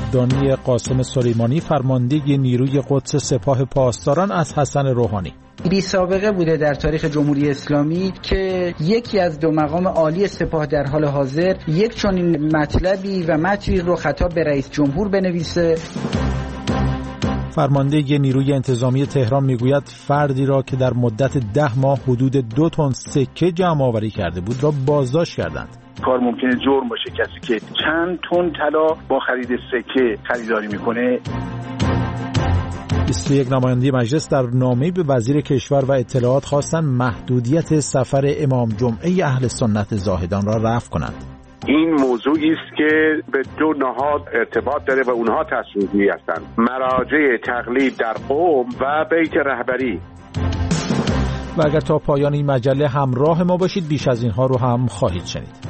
قدردانی قاسم سلیمانی فرمانده نیروی قدس سپاه پاسداران از حسن روحانی. بی سابقه بوده در تاریخ جمهوری اسلامی که یکی از دو مقام عالی سپاه در حال حاضر یک چنین مطلبی و متنی رو خطاب به رئیس جمهور بنویسه. فرمانده نیروی انتظامی تهران میگوید فردی را که در مدت 10 ماه حدود 2 تن سکه جمع آوری کرده بود را بازداشت کردند. کار ممکنه جرم باشه کسی که چند تن طلا با خرید سکه خریداری میکنه. 21 نماینده مجلس در نامه‌ای به وزیر کشور و اطلاعات خواستند محدودیت سفر امام جمعه اهل سنت زاهدان را رفع کنند. این موضوعی است که به دو نهاد ارتباط داره و اونها تصمیمی هستند: مراجع تقلید در قم و بیت رهبری. و اگر تا پایان این مجله همراه ما باشید بیش از اینها رو هم خواهید شنید.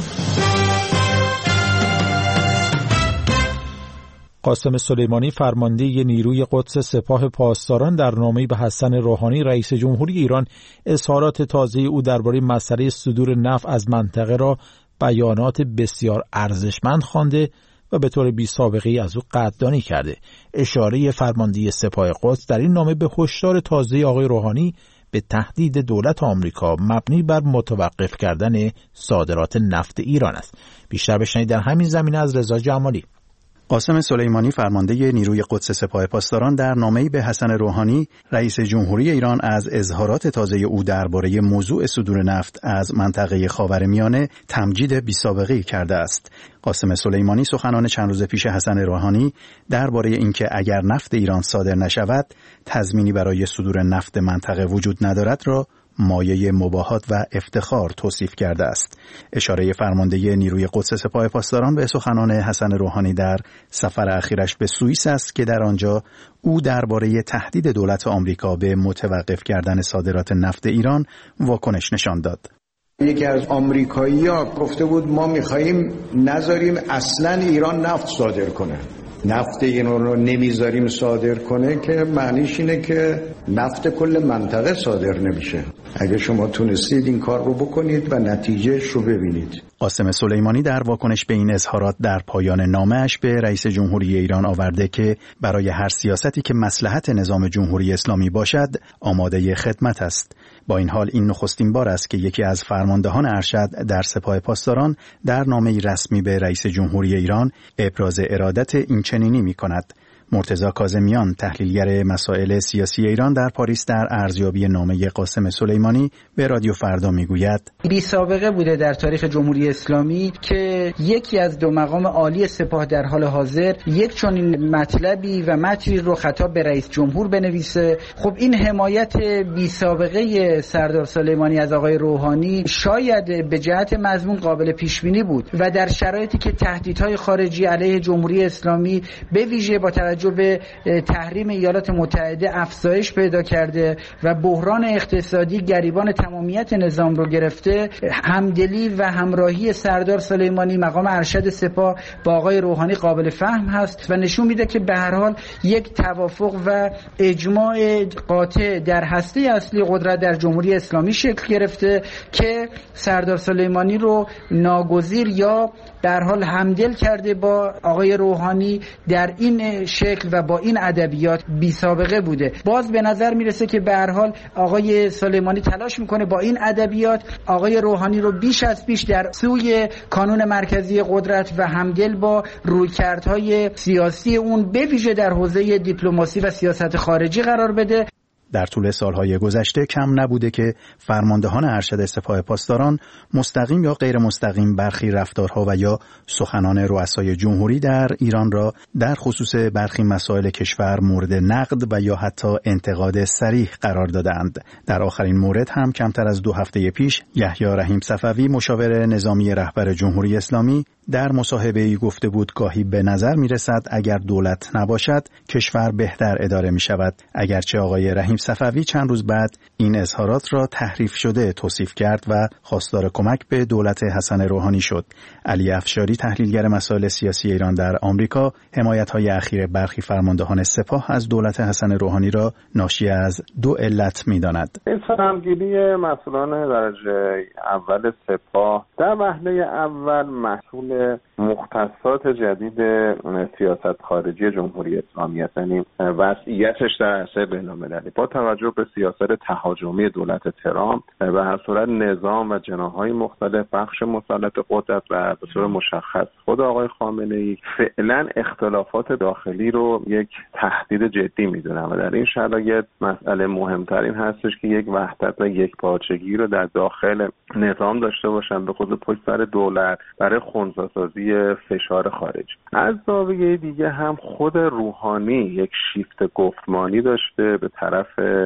قاسم سلیمانی فرمانده نیروی قدس سپاه پاسداران در نامه‌ای به حسن روحانی رئیس جمهوری ایران اظهارات تازه او درباره مسئله صدور نفت از منطقه را بیانات بسیار ارزشمند خوانده و به طور بی سابقه‌ای از او قدردانی کرده. اشاره فرمانده سپاه قدس در این نامه به هشدار تازه آقای روحانی به تهدید دولت آمریکا مبنی بر متوقف کردن صادرات نفت ایران است. بیشتر بشنوید در همین زمینه از رضا جمالی. قاسم سلیمانی فرمانده نیروی قدس سپاه پاسداران در نامه‌ای به حسن روحانی رئیس جمهوری ایران از اظهارات تازه او درباره موضوع صدور نفت از منطقه خاورمیانه تمجید بی‌سابقه‌ای کرده است. قاسم سلیمانی سخنان چند روز پیش حسن روحانی درباره اینکه اگر نفت ایران صادر نشود تضمینی برای صدور نفت منطقه وجود ندارد را مایه مباهات و افتخار توصیف کرده است. اشاره فرمانده نیروی قدس سپاه پاسداران به سخنان حسن روحانی در سفر اخیرش به سوئیس است که در آنجا او درباره تهدید دولت آمریکا به متوقف کردن صادرات نفت ایران واکنش نشان داد. یکی از آمریکایی‌ها گفته بود ما می‌خوایم نذاریم اصلاً ایران نفت صادر کنه. نفت ایران رو نمیذاریم صادر کنه که معنیش اینه که نفت کل منطقه صادر نمیشه. اگه شما تونستید این کار رو بکنید و نتیجهش رو ببینید. قاسم سلیمانی در واکنش به این اظهارات در پایان نامه‌اش به رئیس جمهوری ایران آورده که برای هر سیاستی که مصلحت نظام جمهوری اسلامی باشد آماده خدمت است. با این حال این نخستین بار است که یکی از فرماندهان ارشد در سپاه پاسداران در نامه‌ای رسمی به رئیس جمهوری ایران ابراز ارادت این چنینی می‌کند. مرتضی کاظمیان تحلیلگر مسائل سیاسی ایران در پاریس در ارزیابی نامه قاسم سلیمانی به رادیو فردا میگوید بی سابقه بوده در تاریخ جمهوری اسلامی که یکی از دو مقام عالی سپاه در حال حاضر یک چنین مطلبی و متنی رو خطاب به رئیس جمهور بنویسه. خب این حمایت بی سابقه سردار سلیمانی از آقای روحانی شاید به جهت مضمون قابل پیش بینی بود و در شرایطی که تهدیدهای خارجی علیه جمهوری اسلامی به ویژه با توجه به تحریم ایالات متحده افزایش پیدا کرده و بحران اقتصادی گریبان تمامیت نظام رو گرفته، همدلی و همراهی سردار سلیمانی مقام ارشد سپاه با آقای روحانی قابل فهم هست و نشون میده که به هر حال یک توافق و اجماع قاطع در هسته اصلی قدرت در جمهوری اسلامی شکل گرفته که سردار سلیمانی رو ناگزیر یا در حال همدل کرده با آقای روحانی در این شکل و با این ادبیات بی سابقه بوده. باز به نظر میرسه که به هر حال آقای سلیمانی تلاش میکنه با این ادبیات آقای روحانی رو بیش از پیش در سوی کانون مرکزی قدرت و همدل با رویکردهای سیاسی اون به ویژه در حوزه دیپلماسی و سیاست خارجی قرار بده. در طول سالهای گذشته کم نبوده که فرماندهان ارشد سپاه پاسداران مستقیم یا غیر مستقیم برخی رفتارها و یا سخنان رؤسای جمهوری در ایران را در خصوص برخی مسائل کشور مورد نقد و یا حتی انتقاد صریح قرار دادند. در آخرین مورد هم کمتر از 2 هفته پیش یحیی رحیم صفوی مشاور نظامی رهبر جمهوری اسلامی در مصاحبه‌ای گفته بود گاهی به نظر می‌رسد اگر دولت نباشد کشور بهتر اداره می‌شود. اگرچه آقای رحیم صفوی چند روز بعد این اظهارات را تحریف شده توصیف کرد و خواستار کمک به دولت حسن روحانی شد. علی افشاری، تحلیلگر مسائل سیاسی ایران در آمریکا، حمایت‌های اخیر برخی فرماندهان سپاه از دولت حسن روحانی را ناشی از دو علت می‌داند. فراگیری مسئولان درجه اول سپاه در وهله اول محصول مختصات جدید سیاست خارجی جمهوری اسلامی است، یعنی وضعیتش در عرصه بین‌المللی با توجه به سیاست تهاجمی دولت ترامپ به هر صورت نظام و جناح‌های مختلف بخش مسلط قدرت و به صورت مشخص خود آقای خامنه‌ای فعلا اختلافات داخلی رو یک تهدید جدی می‌دونن و در این شرایط مسئله مهمتر این هستش که یک وحدت و یک پارچگی رو در داخل نظام داشته باشن به خود پشت سر دولت برای خنثی‌سازی فشار خارجی. از زاویه دیگه هم خود روحانی یک شیفت گفتمانی داشته به طرف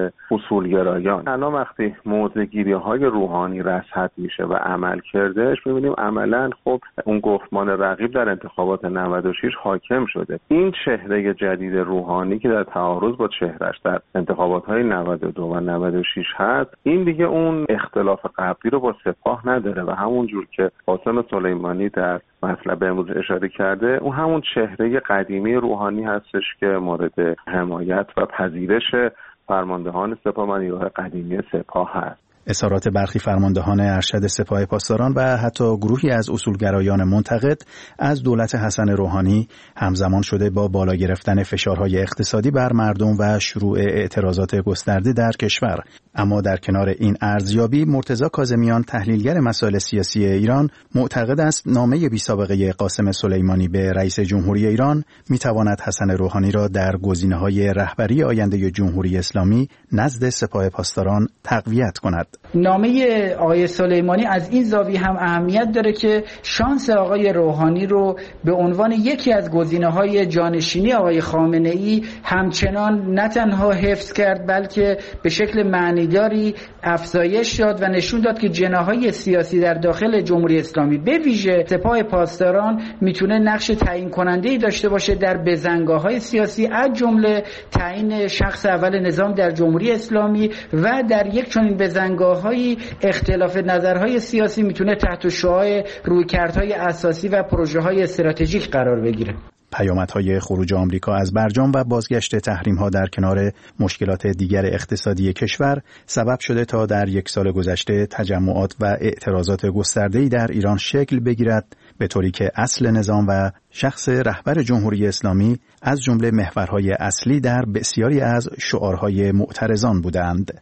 اصولگرایان. الان وقتی موضع‌گیری‌های روحانی رصد میشه و عمل کردش می‌بینیم عملاً خب اون گفتمان رقیب در انتخابات 96 حاکم شده. این چهره جدید روحانی که در تعارض با چهرهش در انتخابات‌های 92 و 96 هست، این دیگه اون اختلاف قبلی رو با سپاه نداره و همون جور که قاسم سلیمانی در مطلب امروز اشاره کرده اون همون چهره قدیمی روحانی هستش که مورد حمایت و پذیرش فرماندهان سپاه و نیروهای قدیمی سپاه هست. اظهارات برخی فرماندهان ارشد سپاه پاسداران و حتی گروهی از اصولگرایان منتقد از دولت حسن روحانی همزمان شده با بالا گرفتن فشارهای اقتصادی بر مردم و شروع اعتراضات گسترده در کشور. اما در کنار این ارزیابی، مرتضی کاظمیان، تحلیلگر مسائل سیاسی ایران، معتقد است نامه بی‌سابقه قاسم سلیمانی به رئیس جمهوری ایران می‌تواند حسن روحانی را در گزینه‌های رهبری آینده جمهوری اسلامی نزد سپاه پاسداران تقویت کند. نامه آقای سلیمانی از این زاویه هم اهمیت داره که شانس آقای روحانی رو به عنوان یکی از گزینه‌های جانشینی آقای خامنه‌ای همچنان نه تنها حفظ کرد بلکه به شکل معنیداری افزایش داد و نشون داد که جناح‌های سیاسی در داخل جمهوری اسلامی به ویژه سپاه پاسداران میتونه نقش تعیین کننده‌ای داشته باشه در بزنگاه‌های سیاسی، از جمله تعیین شخص اول نظام در جمهوری اسلامی و در یک چنین بزنگاه‌های اختلاف نظرهای سیاسی میتونه تحت شعاع رویکردهای اساسی و پروژه‌های استراتژیک قرار بگیره. پیامدهای خروج آمریکا از برجام و بازگشت تحریم‌ها در کنار مشکلات دیگر اقتصادی کشور سبب شده تا در یک سال گذشته تجمعات و اعتراضات گسترده‌ای در ایران شکل بگیرد، به طوری که اصل نظام و شخص رهبر جمهوری اسلامی از جمله محورهای اصلی در بسیاری از شعارهای معترضان بودند.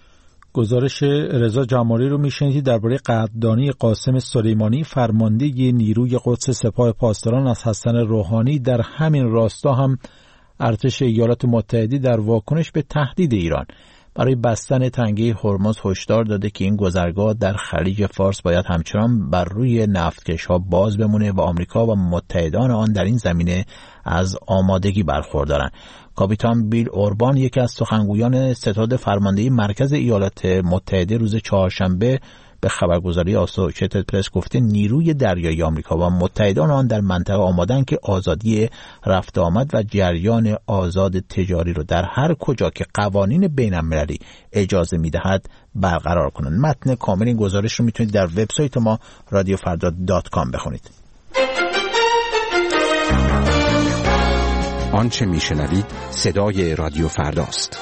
گزارش رضا جمالی رو میشنید درباره قدردانی قاسم سلیمانی، فرمانده نیروی قدس سپاه پاسداران، از حسن روحانی. در همین راستا هم ارتش ایالات متحده در واکنش به تهدید ایران برای بستن تنگه هرمز هشدار داده که این گذرگاه در خلیج فارس باید همچنان بر روی نفتکش‌ها باز بمونه و آمریکا و متحدان آن در این زمینه از آمادگی برخوردارند. کاپیتان بیل اوربان، یکی از سخنگویان ستاد فرماندهی مرکز ایالات متحده، روز چهارشنبه به خبرگزاری آسوشیتد پرس گفته نیروی دریایی آمریکا و متحدان آن در منطقه آمادن که آزادی رفت آمد و جریان آزاد تجاری رو در هر کجا که قوانین بین‌المللی اجازه میدهد برقرار کنند. متن کامل این گزارش رو میتونید در وبسایت ما radiofrda.com بخونید. آنچه میشنوید صدای رادیو فرداست.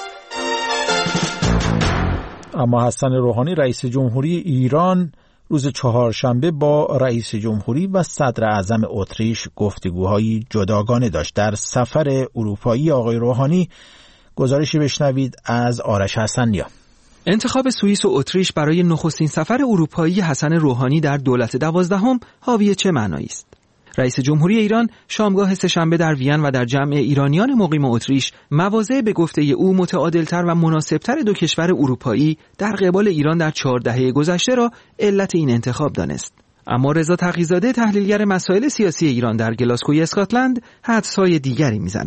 اما حسن روحانی، رئیس جمهوری ایران، روز چهارشنبه با رئیس جمهوری و صدر اعظم اتریش گفتگوهای جداگانه داشت. در سفر اروپایی آقای روحانی گزارشی بشنوید از آرش حسنیا. انتخاب سوئیس و اتریش برای نخستین سفر اروپایی حسن روحانی در دولت 12 حاوی چه معنایی است؟ رئیس جمهوری ایران شامگاه سه‌شنبه در وین و در جمع ایرانیان مقیم اتریش مواضع به گفته او متعادلتر و مناسبتر دو کشور اروپایی در قبال ایران در 4 دهه گذشته را علت این انتخاب دانست. اما رضا تقی‌زاده، تحلیلگر مسائل سیاسی ایران در گلاسگوی اسکاتلند، حدس‌های دیگری می‌زند.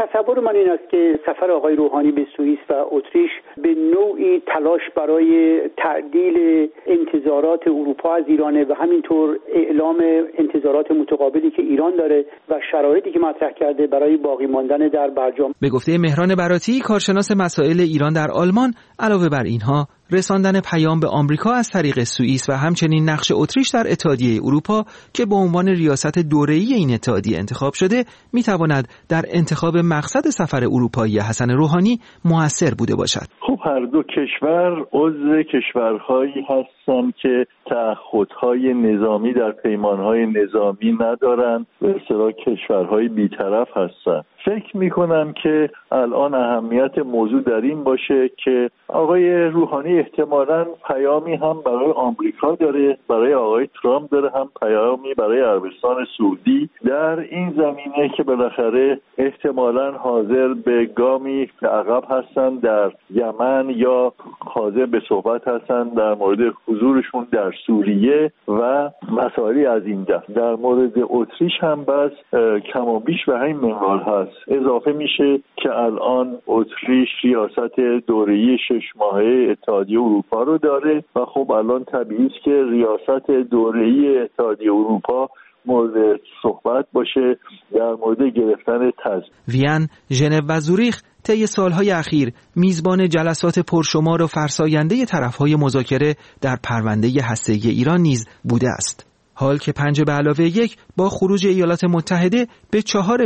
تصور من این است که سفر آقای روحانی به سوئیس و اتریش به نوعی تلاش برای تعدیل انتظارات اروپا از ایرانه و همینطور اعلام انتظارات متقابلی که ایران داره و شرایطی که مطرح کرده برای باقی ماندن در برجام. به گفته مهران براتی، کارشناس مسائل ایران در آلمان، علاوه بر اینها رساندن پیام به آمریکا از طریق سوئیس و همچنین نقش اتریش در اتحادیه اروپا که به عنوان ریاست دوره‌ای این اتحادیه انتخاب شده میتواند در انتخاب مقصد سفر اروپایی حسن روحانی مؤثر بوده باشد. خب هر دو کشور عضو کشورهایی هستند که تعهدهای نظامی در پیمانهای نظامی ندارند، به اصطلاح کشورهای بی‌طرف هستند. فکر میکنم که الان اهمیت موضوع در این باشه که آقای روحانی احتمالاً پیامی هم برای آمریکا داره، برای آقای ترامپ داره، هم پیامی برای عربستان سعودی در این زمینه که بالاخره احتمالاً حاضر به گامی عقب هستن در یمن یا حاضر به صحبت هستن در مورد حضورشون در سوریه و مسائلی از این دست. در مورد اتریش هم بس کم و بیش به همین منوال هست. اضافه میشه که الان اتریش ریاست دوره‌ای 6 ماهه اتحادیه اروپا رو داره و خب الان طبیعی است که ریاست دوره‌ای اتحادیه اروپا مورد صحبت باشه در مورد گرفتن تضمین. وین، ژنو و زوریخ طی سالهای اخیر میزبان جلسات پرشمار و فرساینده طرفهای مذاکره در پرونده هسته‌ای ایران نیز بوده است. حال که 5+1 با خروج ایالات متحده به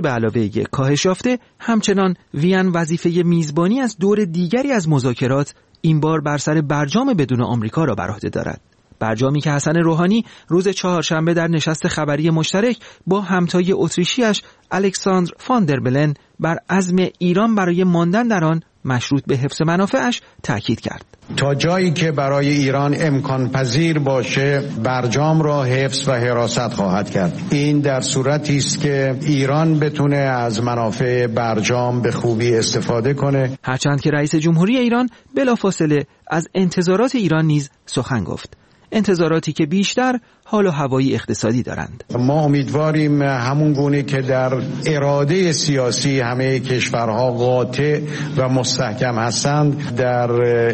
4+1 کاهش یافته، همچنان وین وظیفه میزبانی از دور دیگری از مذاکرات این بار بر سر برجام بدون آمریکا را بر عهده دارد. برجامی که حسن روحانی روز چهارشنبه در نشست خبری مشترک با همتای اتریشیش الکساندر فان در بلن بر عزم ایران برای ماندن در آن مشروط به حفظ منافعش تاکید کرد. تا جایی که برای ایران امکان پذیر باشه برجام را حفظ و حراست خواهد کرد. این در صورتی است که ایران بتونه از منافع برجام به خوبی استفاده کنه. هرچند که رئیس جمهوری ایران بلافاصله از انتظارات ایران نیز سخن گفت. انتظاراتی که بیشتر حال و هوایی اقتصادی دارند. ما امیدواریم همون گونه که در اراده سیاسی همه کشورها قاطع و مستحکم هستند، در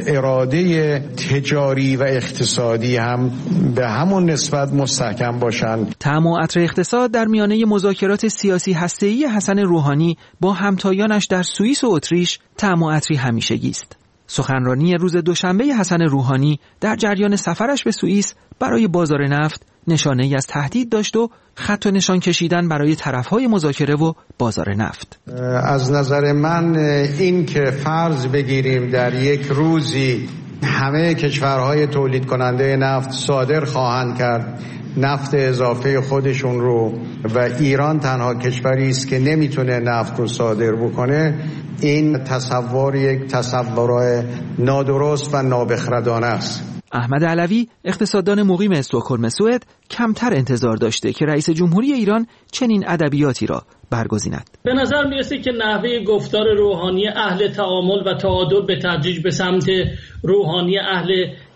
اراده تجاری و اقتصادی هم به همون نسبت مستحکم باشند. طعم و عطر اقتصاد در میانه مذاکرات سیاسی هسته‌ای حسن روحانی با همتایانش در سوئیس و اتریش طعم و عطری همیشگی است. سخنرانی روز دوشنبه حسن روحانی در جریان سفرش به سوئیس برای بازار نفت نشانه‌ای از تهدید داشت و خط و نشان کشیدن برای طرفهای مذاکره و بازار نفت. از نظر من این که فرض بگیریم در یک روزی همه کشورهای تولید کننده نفت صادر خواهند کرد نفت اضافه خودشون رو و ایران تنها کشوری است که نمیتونه نفت رو صادر بکنه، این تصور یک تصور نادرست و نابخردانه است. احمد علوی، اقتصاددان مقیم استکهلم سوئد، کمتر انتظار داشته که رئیس جمهوری ایران چنین ادبیاتی را برگزیند. به نظر میرسه که نحوه گفتار روحانی اهل تعامل و تعادل به تدریج به سمت روحانی اهل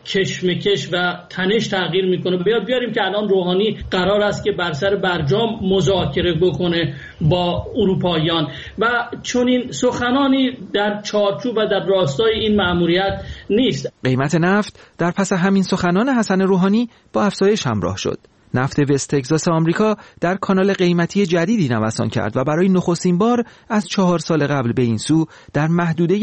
کشمکش و تنش تغییر میکنه. بیاریم که الان روحانی قرار است که بر سر برجام مذاکره بکنه با اروپاییان و چون این سخنانی در چارچوب و در راستای این مأموریت نیست. قیمت نفت در پس همین سخنان حسن روحانی با افزایش همراه شد. نفت وست تگزاس آمریکا در کانال قیمتی جدیدی نوسان کرد و برای نخستین بار از 4 سال قبل به این سو در محدوده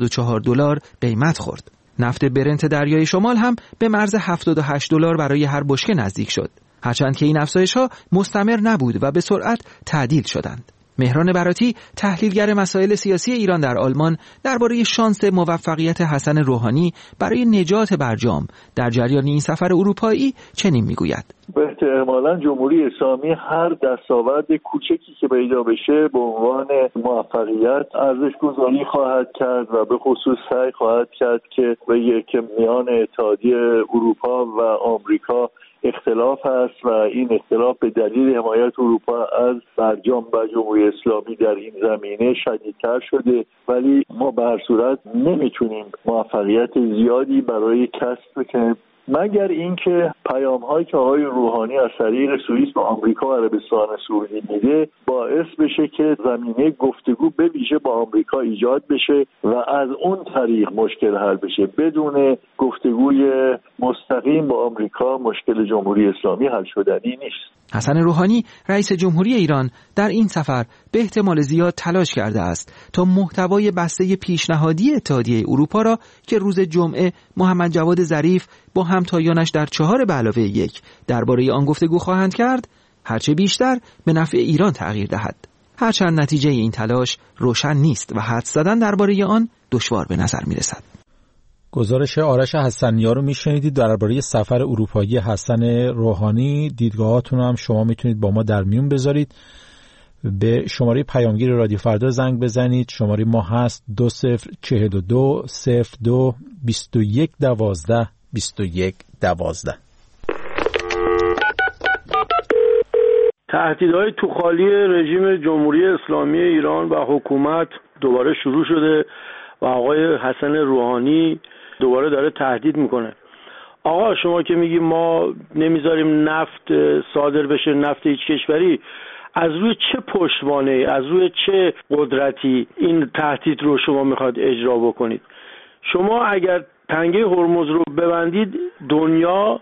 $74 قیمت خورد. نفت برنت دریای شمال هم به مرز $78 برای هر بشکه نزدیک شد. هرچند که این افزایش‌ها مستمر نبود و به سرعت تعدیل شدند. مهران براتی، تحلیلگر مسائل سیاسی ایران در آلمان، درباره شانس موفقیت حسن روحانی برای نجات برجام در جریان این سفر اروپایی چنین میگوید: احتمالاً جمهوری اسلامی هر دستاورد کوچکی که پیدا بشه به عنوان موفقیت ارزش گذاری خواهد کرد و به خصوص سعی خواهد کرد که بگه که میان اتحادیه اروپا و آمریکا اختلاف هست و این اختلاف به دلیل حمایت اروپا از برجام و جمهوری اسلامی در این زمینه شدیدتر شده، ولی ما به هر صورت نمیتونیم موفقیت زیادی برای کسب که مگر اینکه پیام‌هایی که آقای روحانی از طریق سوئیس به آمریکا و عربستان سعودی میده باعث بشه که زمینه گفتگو به ویژه با آمریکا ایجاد بشه و از اون طریق مشکل حل بشه. بدون گفتگوی مستقیم با آمریکا مشکل جمهوری اسلامی حل شدنی نیست. حسن روحانی رئیس جمهوری ایران در این سفر به احتمال زیاد تلاش کرده است تا محتوای بسته پیشنهادی اتحادیه اروپا را که روز جمعه محمد جواد ظریف با همتایانش در 4+1 درباره آن گفتگو خواهند کرد هرچه بیشتر به نفع ایران تغییر دهد. هرچند نتیجه این تلاش روشن نیست و حدس زدن درباره آن دشوار به نظر می رسد. گزارش آرش حسنی‌ها رو میشنیدید درباره سفر اروپایی حسن روحانی. دیدگاهاتون هم شما میتونید با ما در میون بذارید. به شماره پیامگیر رادیو فردا زنگ بزنید. شماره ما هست 2042 02 21 12 21 12. تهدیدهای توخالی رژیم جمهوری اسلامی ایران و حکومت دوباره شروع شده و آقای حسن روحانی دوباره داره تهدید میکنه. آقا شما که میگی ما نمیذاریم نفت صادر بشه، نفت هیچ کشوری، از روی چه پشتوانه‌ای، از روی چه قدرتی این تهدید رو شما میخواد اجرا بکنید؟ شما اگر تنگه هرمز رو ببندید دنیا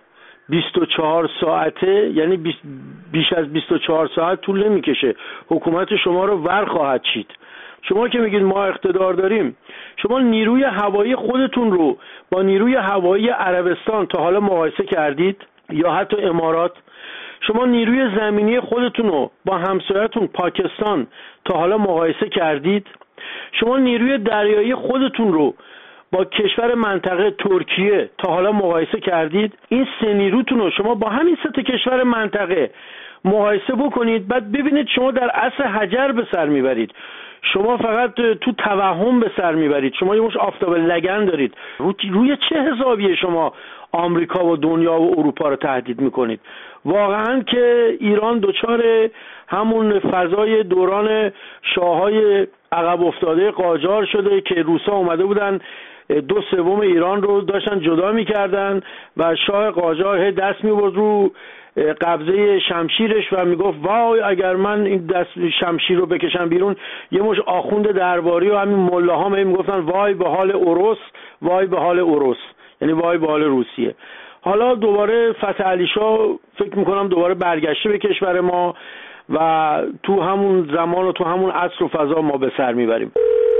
24 ساعته، یعنی بیش از 24 ساعت طول نمیکشه حکومت شما رو ور خواهد چید. شما که میگید ما اقتدار داریم، شما نیروی هوایی خودتون رو با نیروی هوایی عربستان تا حالا مقایسه کردید یا حتی امارات؟ شما نیروی زمینی خودتون رو با همسایه‌تون پاکستان تا حالا مقایسه کردید؟ شما نیروی دریایی خودتون رو با کشور منطقه ترکیه تا حالا مقایسه کردید؟ این سه نیروتون رو شما با همین سه کشور منطقه مقایسه بکنید، بعد ببینید شما در عصر حجر به سر میبرید. شما فقط تو توهم به سر میبرید. شما یه مش آفتاب لگن دارید. روی چه حسابیه شما آمریکا و دنیا و اروپا رو تهدید میکنید؟ واقعا که ایران دچار همون فضای دوران شاههای عقب افتاده قاجار شده که روسا اومده بودن 2/3 ایران رو داشتن جدا میکردن و شاه قاجار دست میبرد رو قبضه شمشیرش و میگفت وای اگر من این دست شمشیر رو بکشم بیرون. یه مش آخوند درباری و همین ملاها میگفتن وای به حال اوروس، وای به حال اوروس، یعنی وای به حال روسیه. حالا دوباره فتح علی شاه فکر میکنم دوباره برگشته به کشور ما و تو همون زمان و تو همون عصر و فضا ما به سر میبریم.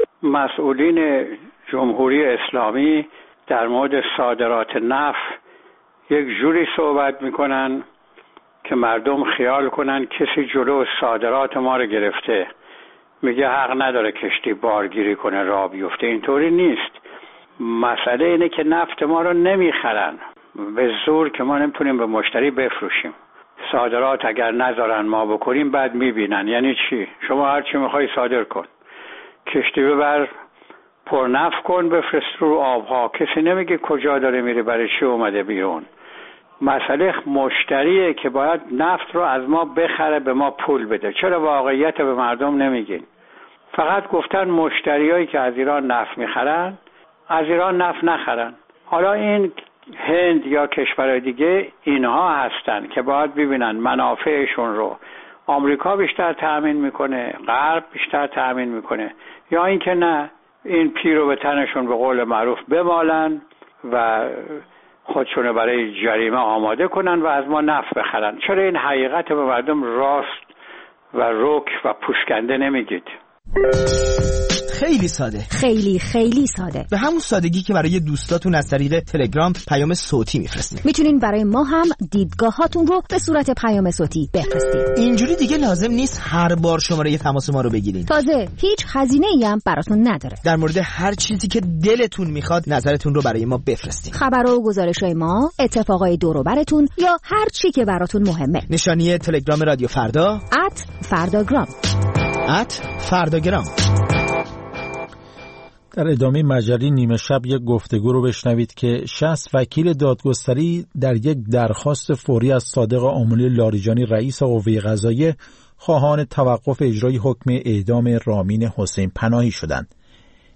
مسئولین جمهوری اسلامی در مورد صادرات نفت یک جوری صحبت میکنن که مردم خیال کنن کسی جلو صادرات ما رو گرفته، میگه حق نداره کشتی بارگیری کنه راه بیفته. اینطوری نیست. مسئله اینه که نفت ما رو نمیخرن به زور که ما نمیتونیم به مشتری بفروشیم. صادرات اگر نذارن ما بکنیم بعد میبینن. یعنی چی؟ شما هر چی میخوای صادر کن، کشتی ببر پر نفت کن بفرست رو آبها، کسی نمیگه کجا داره میره برای چی اومده بیرون. مسئله مشتریه که باید نفت رو از ما بخره به ما پول بده. چرا واقعیت به مردم نمیگین؟ فقط گفتن مشتریایی که از ایران نفت میخرن از ایران نفت نخرن. حالا این هند یا کشورهای دیگه اینها هستن که باید ببینن منافعشون رو آمریکا بیشتر تأمین میکنه، غرب بیشتر تأمین میکنه، یا اینکه نه این پیرو به تنشون به قول معروف بمالن و خودشونو برای جریمه آماده کنن و از ما نفت بخرن. چرا این حقیقت به مردم راست و رک و پوشکنده نمیگید؟ خیلی ساده، خیلی ساده، به همون سادگی که برای دوستاتون از طریق تلگرام پیام صوتی میفرستید. میتونین برای ما هم دیدگاهاتون رو به صورت پیام صوتی بفرستید. اینجوری دیگه لازم نیست هر بار شماره تماس ما رو بگیرین. تازه هیچ هزینه‌ای هم براتون نداره. در مورد هر چیزی که دلتون میخواد نظرتون رو برای ما بفرستید. خبر و گزارش‌های ما، اتفاقای دور و براتون یا هر چی که براتون مهمه. نشانی تلگرام رادیو فردا @فرداگرام. @فرداگرام. در ادامه مجری نیمه شب یک گفتگو رو بشنوید که 60 وکیل دادگستری در یک درخواست فوری از صادق آملی لاریجانی رئیس قوه قضاییه خواهان توقف اجرای حکم اعدام رامین حسین پناهی شدند.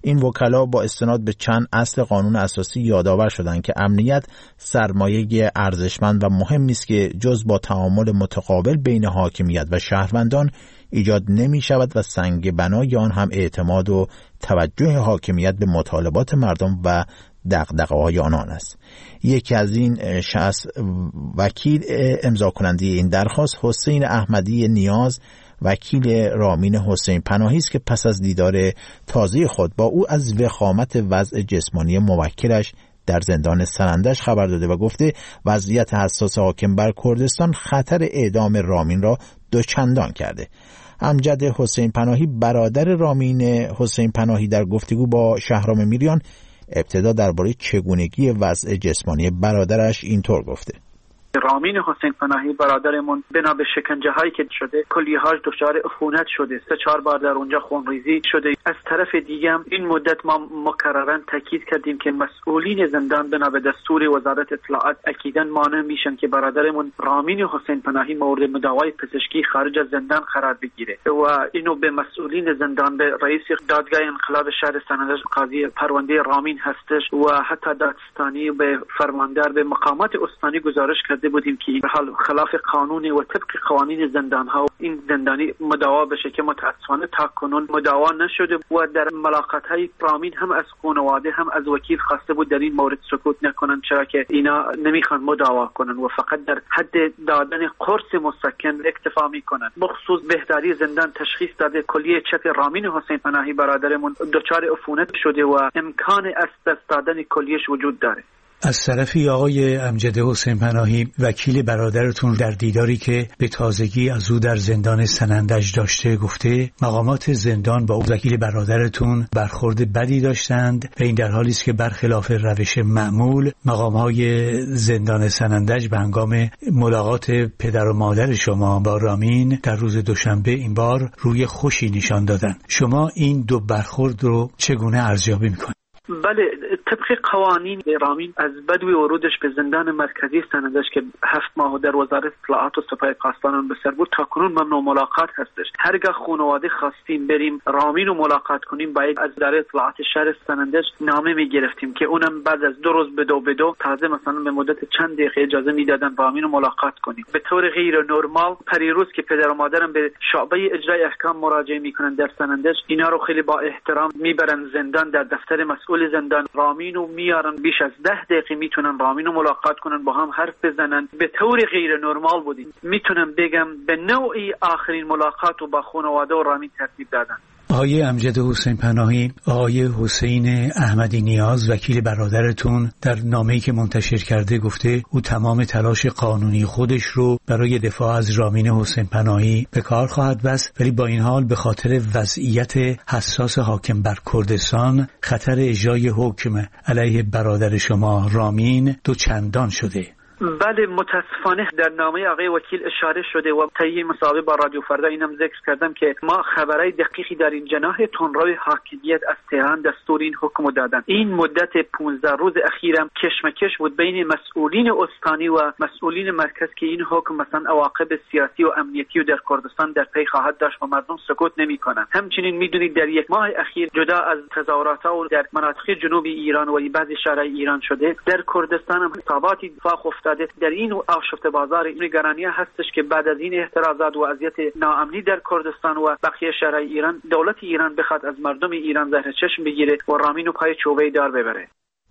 این وکلا با استناد به چند اصل قانون اساسی یادآور شدند که امنیت سرمایه ارزشمند و مهمی است که جز با تعامل متقابل بین حاکمیت و شهروندان ایجاد نمی شود و سنگ بنای آن هم اعتماد و توجه حاکمیت به مطالبات مردم و دغدغه‌های آنان است. یکی از این شخص وکیل امضا کننده این درخواست حسین احمدی نیاز وکیل رامین حسین پناهی است که پس از دیدار تازه خود با او از وخامت وضع جسمانی موکلش در زندان سنندج خبر داده و گفته وضعیت حساس حاکم بر کردستان خطر اعدام رامین را دوچندان کرده. امجد حسین پناهی برادر رامین حسین پناهی در گفتگو با شهرام میریان ابتدا درباره چگونگی وضع جسمانی برادرش اینطور گفته: رامین حسین پناهی برادرمون بنا به شکنجه هایی که شده کلیه‌هاش دچار عفونت شده، 3-4 بار در اونجا خونریزی شده. از طرف دیگه هم این مدت ما مکرراً تاکید کردیم که مسئولین زندان بنا به دستور وزارت اطلاعات اکیداً مانع میشن که برادرمون رامین حسین پناهی مورد مداوای پزشکی خارج از زندان قرار بگیره و اینو به مسئولین زندان، به رئیس دادگاه انقلاب شهر سنندج قاضی پرونده رامین هستش و حتی دادستانی به فرماندار به مقامات استانی گزارش کرد بودیم که حال خلاف قانونی و طبق قوانین زندان ها این زندانی مداوا بشه که متاسفانه تا کنون مداوا نشده و در ملاقات های رامین هم از خانواده هم از وکیل خواسته بود در این مورد سکوت نکنن، چرا که اینا نمیخوان مداوا کنن و فقط در حد دادن قرص مسکن اکتفا میکنن. بخصوص بهداری زندان تشخیص داده کلیه چپ رامین حسین پناهی برادرمون دچار عفونت شده و امکان از دست دادن کلیهش وجود داره. از طرفی آقای امجد حسین پناهی وکیل برادرتون در دیداری که به تازگی از او در زندان سنندج داشته گفته مقامات زندان با او وکیل برادرتون برخورد بدی داشتند و این در حالی است که برخلاف روش معمول مقامات زندان سنندج به هنگام ملاقات پدر و مادر شما با رامین در روز دوشنبه این بار روی خوشی نشان دادن. شما این دو برخورد رو چگونه ارزیابی میکنید؟ بله، طبق قوانین رامین از بدوی ورودش به زندان مرکزی سنندج که 7 ماه در وزارت اطلاعات و سپاه پاسداران به سر بود تا کنون ممنوع ملاقات هستش. هرگاه خانواده خواستیم بریم رامین رو ملاقات کنیم باید از اداره اطلاعات شهر سنندج نامه میگرفتیم که اونم بعد از 2 روز به دو تازه مثلا به مدت چند دقیقه اجازه میدادن رامین رو ملاقات کنیم. به طور غیر نرمال پریروز که پدر و مادرم به شعبه اجرای احکام مراجعه میکنن در سنندج، اینا رو خیلی با احترام میبرن زندان، در دفتر مسئول زندان رامینو میارن، بیش از 10 دقیقه میتونن رامینو ملاقات کنن، با هم حرف بزنن. به طور غیر نرمال بودیم، میتونم بگم به نوعی آخرین ملاقات رو با خانواده و رامین ترتیب دادن. آقای امجد حسین پناهی، آقای حسین احمدی نیاز وکیل برادرتون در نامه‌ای که منتشر کرده گفته او تمام تلاش قانونی خودش رو برای دفاع از رامین حسین پناهی به کار خواهد بست، ولی با این حال به خاطر وضعیت حساس حاکم بر کردستان خطر اجرای حکم علیه برادر شما رامین دوچندان شده. بله، متاسفانه در نامه آقای وکیل اشاره شده و طی مصاحبه با رادیو فردا اینم ذکر کردم که ما خبرای دقیقی در این جناح تندروی حاکمیت از تهران دستور این حکم دادن. این مدت 15 روز اخیرم کشمکش بود بین مسئولین استانی و مسئولین مرکز که این حکم مثلا عواقب سیاسی و امنیتی و در کردستان در پی خواهد داشت و مردم سکوت نمیکنن. همچنین میدونید در 1 ماه اخیر جدا از تظاهرات و در مناطق جنوبی ایران و بعضی شهرهای ایران شده، در کردستان هم اصاباتی اتفاق افتاده. در این آشفته بازار نگرانی هستش که بعد از این احترازات و اذیت ناامنی در کردستان و بقیه شهرهای ایران، دولت ایران بخواد از مردم ایران زهر چشم بگیره و رامین رو پای چوبه دار ببره.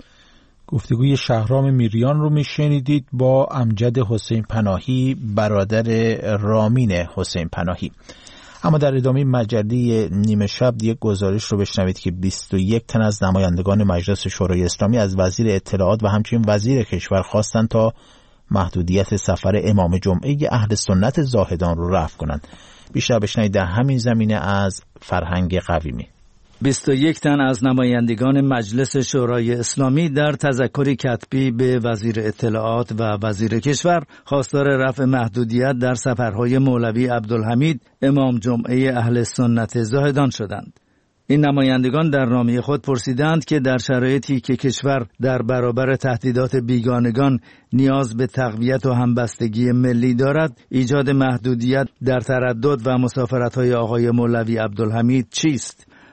گفتگوی شهرام میریان رو میشنیدید با امجد حسین پناهی برادر رامین حسین پناهی. اما در ادامه مجله نیمه شب یک گزارش رو بشنوید که 21 تن از نمایندگان مجلس شورای اسلامی از وزیر اطلاعات و همچنین وزیر کشور خواستند تا محدودیت سفر امام جمعه اهل سنت زاهدان رو رفع کنند. بیشتر بشنوید در همین زمینه از فرهنگ قویمی. 21 تن از نمایندگان مجلس شورای اسلامی در تذکری کتبی به وزیر اطلاعات و وزیر کشور خواستار رفع محدودیت در سفرهای مولوی عبدالحمید امام جمعه اهل سنت زاهدان شدند. این نمایندگان در نامه خود پرسیدند که در شرایطی که کشور در برابر تهدیدات بیگانگان نیاز به تقویت و همبستگی ملی دارد، ایجاد محدودیت در تردد و مسافرت‌های آقای مولوی عبدالحمید چیست؟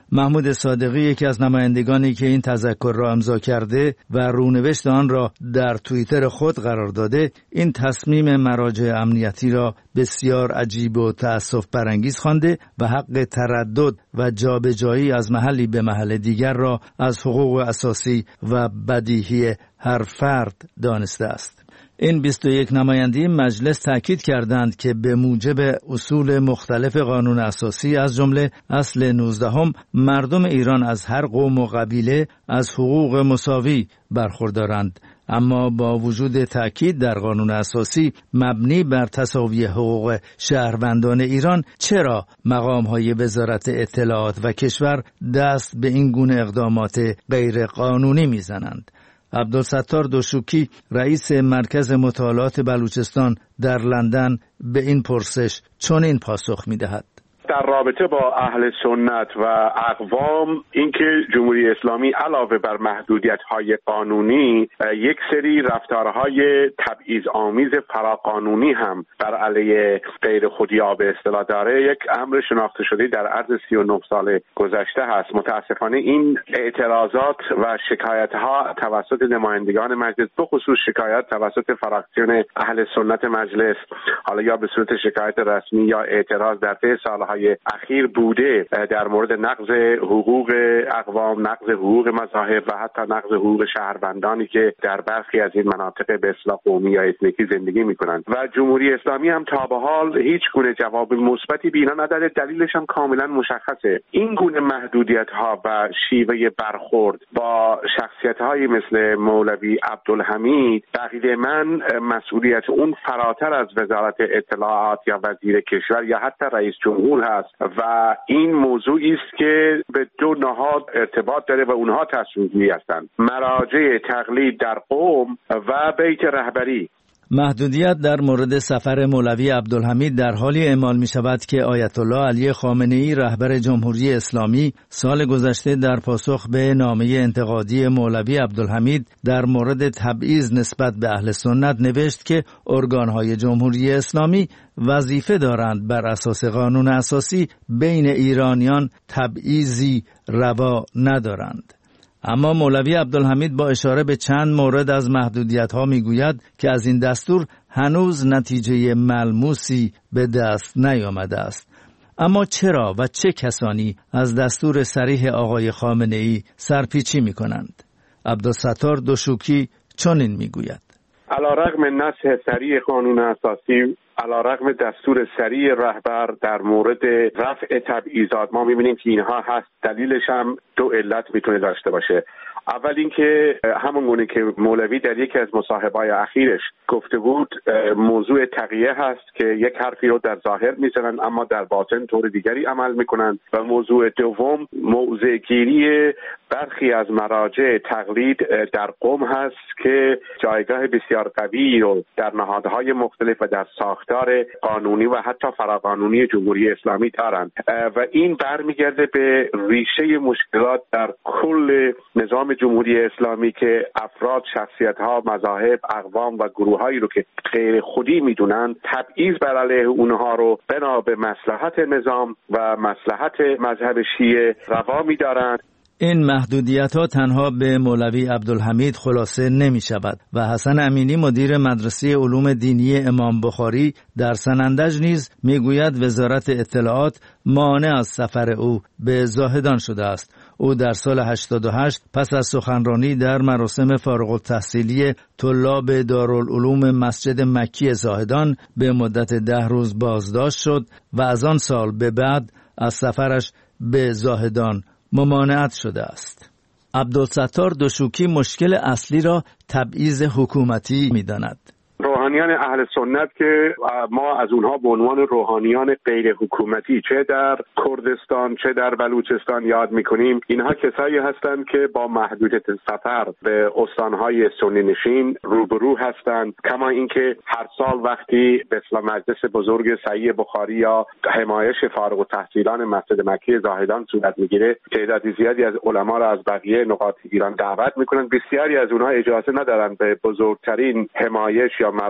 محمود صادقی، یکی از نمایندگانی که این تذکر را امضا کرده و رونوشت آن را در توییتر خود قرار داده، این تصمیم مراجع امنیتی را بسیار عجیب و تأسف برانگیز خوانده و حق تردد و جابجایی از محلی به محل دیگر را از حقوق اساسی و بدیهی هر فرد دانسته است. این 21 نماینده مجلس تاکید کردند که به موجب اصول مختلف قانون اساسی از جمله اصل 19 مردم ایران از هر قوم و قبیله از حقوق مساوی برخوردارند، اما با وجود تاکید در قانون اساسی مبنی بر تساوی حقوق شهروندان ایران، چرا مقام‌های وزارت اطلاعات و کشور دست به این گونه اقدامات غیر قانونی میزنند؟ عبدالستار دوشوکی، رئیس مرکز مطالعات بلوچستان در لندن، به این پرسش چنین پاسخ می‌دهد: در رابطه با اهل سنت و اقوام، اینکه جمهوری اسلامی علاوه بر محدودیت‌های قانونی یک سری رفتارهای تبعیض‌آمیز فراقانونی هم بر علیه غیر خودیا به اصطلاح داره، یک امر شناخته شده در عرض 39 سال گذشته هست. متاسفانه این اعتراضات و شکایت‌ها توسط نمایندگان مجلس، به خصوص شکایت توسط فراکسیون اهل سنت مجلس، حالا یا به صورت شکایت رسمی یا اعتراض در طی سال‌های اخیر بوده در مورد نقض حقوق اقوام، نقض حقوق مذاهب و حتی نقض حقوق شهروندانی که در برخی از این مناطق به اصطلاح قومی یا اتنیکی زندگی می‌کنند و جمهوری اسلامی هم تا به حال هیچ گونه جواب مثبتی به اینا نداده. دلیلش هم کاملا مشخصه. این گونه محدودیت‌ها و شیوه برخورد با شخصیت‌های مثل مولوی عبدالحمید، عقیده من مسئولیت اون فراتر از وزارت اطلاعات یا وزیر کشور یا حتی رئیس جمهور هست و این موضوعی است که به دو نهاد ارتباط داره و اونها تصمیم‌گیری هستند: مراجع تقلید در قم و بیت رهبری. محدودیت در مورد سفر مولوی عبدالحمید در حالی اعمال می شود که آیت الله علی خامنه‌ای رهبر جمهوری اسلامی سال گذشته در پاسخ به نامه انتقادی مولوی عبدالحمید در مورد تبعیض نسبت به اهل سنت نوشت که ارگانهای جمهوری اسلامی وظیفه دارند بر اساس قانون اساسی بین ایرانیان تبعیضی روا ندارند. اما مولوی عبدالحمید با اشاره به چند مورد از محدودیت‌ها میگوید که از این دستور هنوز نتیجه ملموسی به دست نیامده است. اما چرا و چه کسانی از دستور صریح آقای خامنه‌ای سرپیچی می‌کنند؟ عبدالستار دوشوکی چنین میگوید: علیرغم نصح صریح قانون اساسی، علیرغم دستور صریح رهبر در مورد رفع تبعیضات، ما می‌بینیم که اینها هست. دلیلش هم دو علت میتونه داشته باشه. اول اینکه همون گونه که مولوی در یکی از مصاحبه‌های اخیرش گفته بود، موضوع تقیه هست که یک حرفی رو در ظاهر میزنن اما در باطن طور دیگری عمل میکنن. و موضوع دوم موضع گیری برخی از مراجع تقلید در قم هست که جایگاه بسیار قوی رو در نهادهای مختلف و در ساختار قانونی و حتی فراقانونی جمهوری اسلامی دارند و این برمیگرده به ریشه مشکلات در کل نظام جمهوری اسلامی که افراد، شخصیت‌ها، مذاهب، اقوام و گروه‌هایی رو که غیر خودی می‌دونن، تبعیض بر علیه اونها رو بنا به مصلحت نظام و مصلحت مذهب شیعه روا می‌دارند. این محدودیت‌ها تنها به مولوی عبدالحمید خلاصه نمی شود و حسن امینی مدیر مدرسه علوم دینی امام بخاری در سنندج نیز می گوید وزارت اطلاعات مانع از سفر او به زاهدان شده است. او در سال 88 پس از سخنرانی در مراسم فارغ التحصیلی طلاب دارالعلوم مسجد مکی زاهدان به مدت 10 روز بازداشت شد و از آن سال به بعد از سفرش به زاهدان ممانعت شده است. عبدالستار دوشوکی مشکل اصلی را تبعیض حکومتی می‌داند. روحانیان اهل سنت که ما از اونها به عنوان روحانیان غیر حکومتی چه در کردستان چه در بلوچستان یاد میکنیم، اینها کسایی هستند که با محدودیت سفر به استانهای سنی نشین روبرو هستند. کما اینکه هر سال وقتی به اصطلاح مجلس بزرگ صحیح بخاری یا حمایش فارغ التحصیلان مسجد مکی زاهدان صورت میگیره، تعداد زیادی از علما را از بقیه نقاط ایران دعوت میکنند. بسیاری از اونها اجازه ندارند به بزرگترین حمایش یا مراسم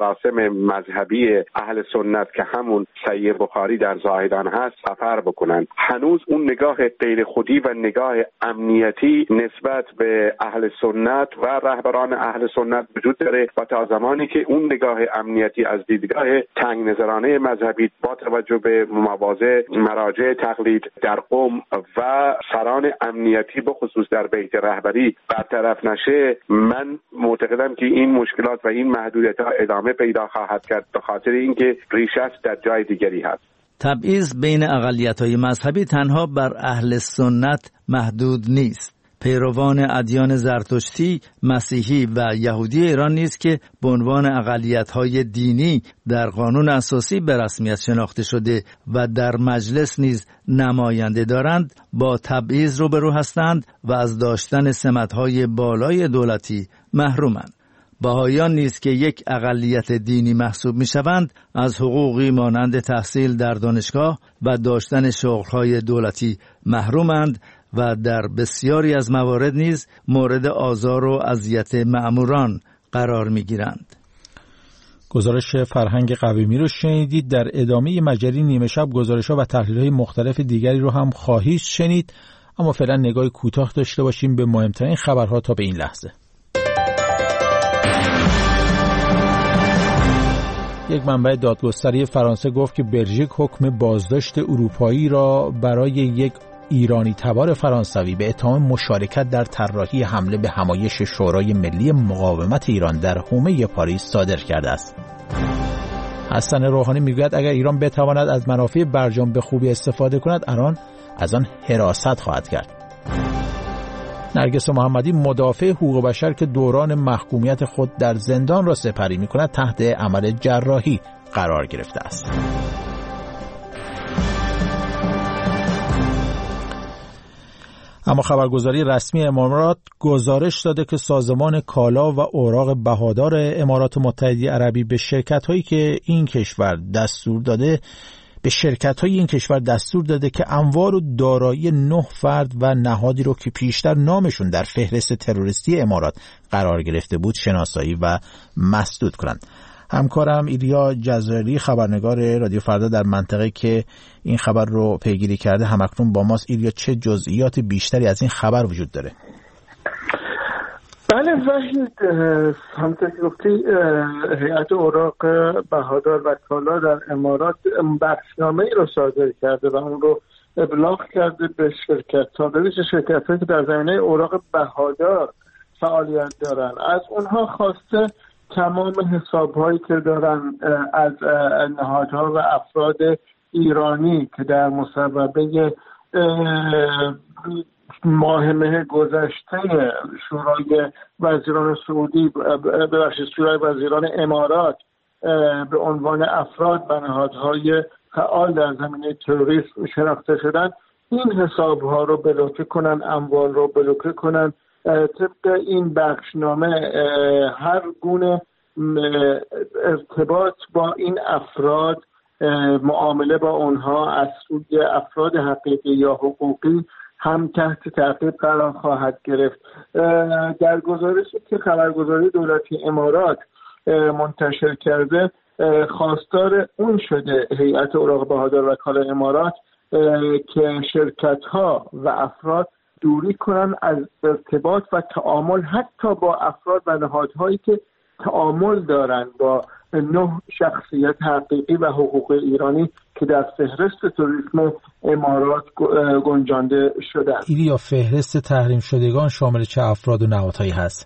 مراسم مذهبی اهل سنت که همون صحیح بخاری در زاهدان هست سفر بکنن. هنوز اون نگاه غیر خودی و نگاه امنیتی نسبت به اهل سنت و رهبران اهل سنت وجود داره و تا زمانی که اون نگاه امنیتی از دیدگاه تنگ نظرانه مذهبی با توجه به مواضع مراجع تقلید در قم و سران امنیتی به خصوص در بیت رهبری برطرف نشه، من معتقدم که این مشکلات و این محدودیت‌ها ادامه پیدا خواهد کرد به خاطر اینکه ریشش در جای دیگری هست. تبعیض بین اقلیت‌های مذهبی تنها بر اهل سنت محدود نیست. پیروان ادیان زرتشتی، مسیحی و یهودی ایران نیز که به عنوان اقلیت‌های دینی در قانون اساسی به رسمیت شناخته شده و در مجلس نیز نماینده دارند، با تبعیض روبرو هستند و از داشتن سمت‌های بالای دولتی محرومند. بهائیان نیز که یک اقلیت دینی محسوب می‌شوند، از حقوقی مانند تحصیل در دانشگاه و داشتن شغل‌های دولتی محرومند و در بسیاری از موارد نیز مورد آزار و اذیت مأموران قرار می‌گیرند. گزارش فرهنگ قویمی رو شنیدید. در ادامه مجری نیمه شب گزارش‌ها و تحلیل‌های مختلف دیگری رو هم خواهید شنید، اما فعلا نگاه کوتاه داشته باشیم به مهمترین خبرها تا به این لحظه. یک منبع دادگستری فرانسه گفت که بلژیک حکم بازداشت اروپایی را برای یک ایرانی تبار فرانسوی به اتهام مشارکت در طراحی حمله به همایش شورای ملی مقاومت ایران در حومه پاریس صادر کرده است. حسن روحانی میگوید اگر ایران بتواند از منافع برجام به خوبی استفاده کند، ایران از آن حراست خواهد کرد. نرگس محمدی مدافع حقوق بشر که دوران محکومیت خود در زندان را سپری می‌کند تحت عمل جراحی قرار گرفته است. اما خبرگزاری رسمی امارات گزارش داده که سازمان کالا و اوراق بهادار امارات متحده عربی به شرکت‌هایی که این کشور دستور داده که اموال و دارایی 9 فرد و نهادی رو که پیشتر نامشون در فهرست تروریستی امارات قرار گرفته بود شناسایی و مسدود کنند. همکارم ایلیا جزایری خبرنگار رادیو فردا در منطقه که این خبر رو پیگیری کرده همکنون با ماست. ایلیا، چه جزئیات بیشتری از این خبر وجود داره؟ بله وحید، همونطور که گفتی هیئت اوراق بهادار و کالا در امارات بخشنامه‌ای رو صادر کرده و اون رو ابلاغ کرده به شرکت‌ها، به شرکت‌هایی که در زمینه اوراق بهادار فعالیت دارن. از اونها خواسته تمام حساب‌هایی که دارن از نهادها و افراد ایرانی که در مصوبه ماه مه گذشته شورای وزیران سعودی شورای وزیران امارات به عنوان افراد و نهادهای فعال در زمینه تروریسم شناخته شدن، این حساب‌ها رو بلوکه کنن، اموال رو بلوکه کنن. طبق این بخشنامه هر گونه ارتباط با این افراد، معامله با اونها از سوی افراد حقیقی یا حقوقی هم تحت تعقیب قرار خواهد گرفت. در گزارشی که خبرگزاری دولتی امارات منتشر کرده خواستار اون شده هیئت اوراق بهادار و کالا امارات که شرکت‌ها و افراد دوری کنن از ارتباط و تعامل حتی با افراد و نهادهایی که تعامل دارن با 9 شخصیت حقیقی و حقوقی ایرانی که در فهرست توریسم امارات گنجانده شدند. یا فهرست تحریم شدگان شامل چه افراد و نهادهایی هست؟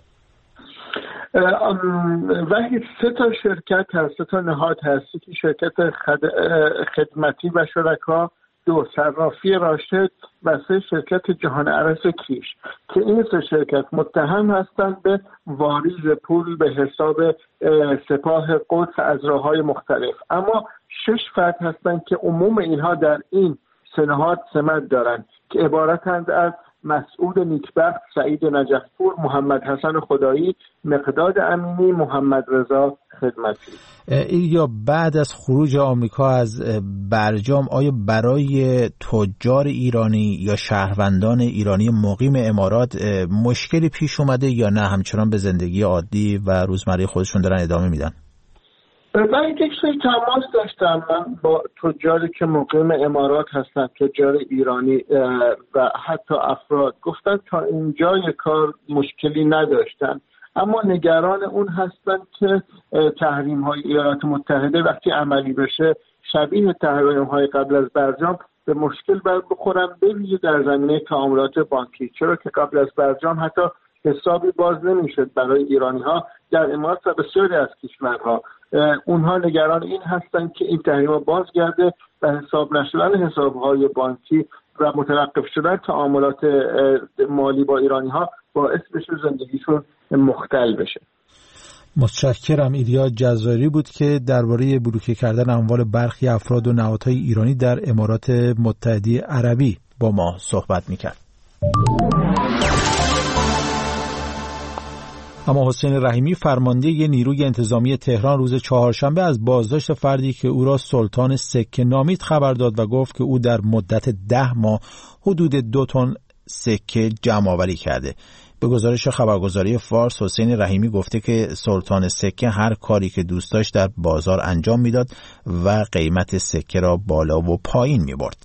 وحید 3 تا شرکت هست، 3 تا نهاد هست. که شرکت خدمتی و شرکا، 2 صرافی راشد و 3 شرکت جهان ارز کیش که این 3 شرکت متهم هستند به واریز پول به حساب سپاه قدس از راه‌های مختلف. اما 6 فرد هستند که عموم اینها در این 3 نهاد سمت دارند که عبارتند از مسعود نیکبخت، سعید نجفپور، محمد حسن خدایی، مقداد امینی، محمد رضا خدمتی. یا بعد از خروج آمریکا از برجام آیا برای تجار ایرانی یا شهروندان ایرانی مقیم امارات مشکلی پیش اومده یا نه همچنان به زندگی عادی و روزمره خودشون دارن ادامه میدن؟ من یک سری تماس داشتم من با تجاری که مقیم امارات هستن، تجار ایرانی و حتی افراد، گفتن تا اینجای کار مشکلی نداشتن، اما نگران اون هستن که تحریم های ایالات متحده وقتی عملی بشه شبیه تحریم های قبل از برجام به مشکل بخورن، به ویژه در زمینه تعاملات بانکی، چرا که قبل از برجام حتی حسابی باز نمیشد برای ایرانی ها در امارات و بسیاری از کشورها. اونها نگران این هستن که این تحریم بازگرده و حساب نشدن حسابهای بانکی و متوقف شدن تعاملات مالی با ایرانی ها باعث بشه زندگیشون مختل بشه. متشکرم. ایلیا جزایری بود که درباره بلوکه کردن اموال برخی افراد و نهادهای ایرانی در امارات متحده عربی با ما صحبت میکرد. اما حسین رحیمی فرمانده نیروی انتظامی تهران روز چهارشنبه از بازداشت فردی که او را سلطان سکه نامید خبر داد و گفت که او در مدت 10 ماه حدود 2 تن سکه جمع آوری کرده. به گزارش خبرگزاری فارس، حسین رحیمی گفته که سلطان سکه هر کاری که دوست داشت در بازار انجام میداد و قیمت سکه را بالا و پایین میبرد.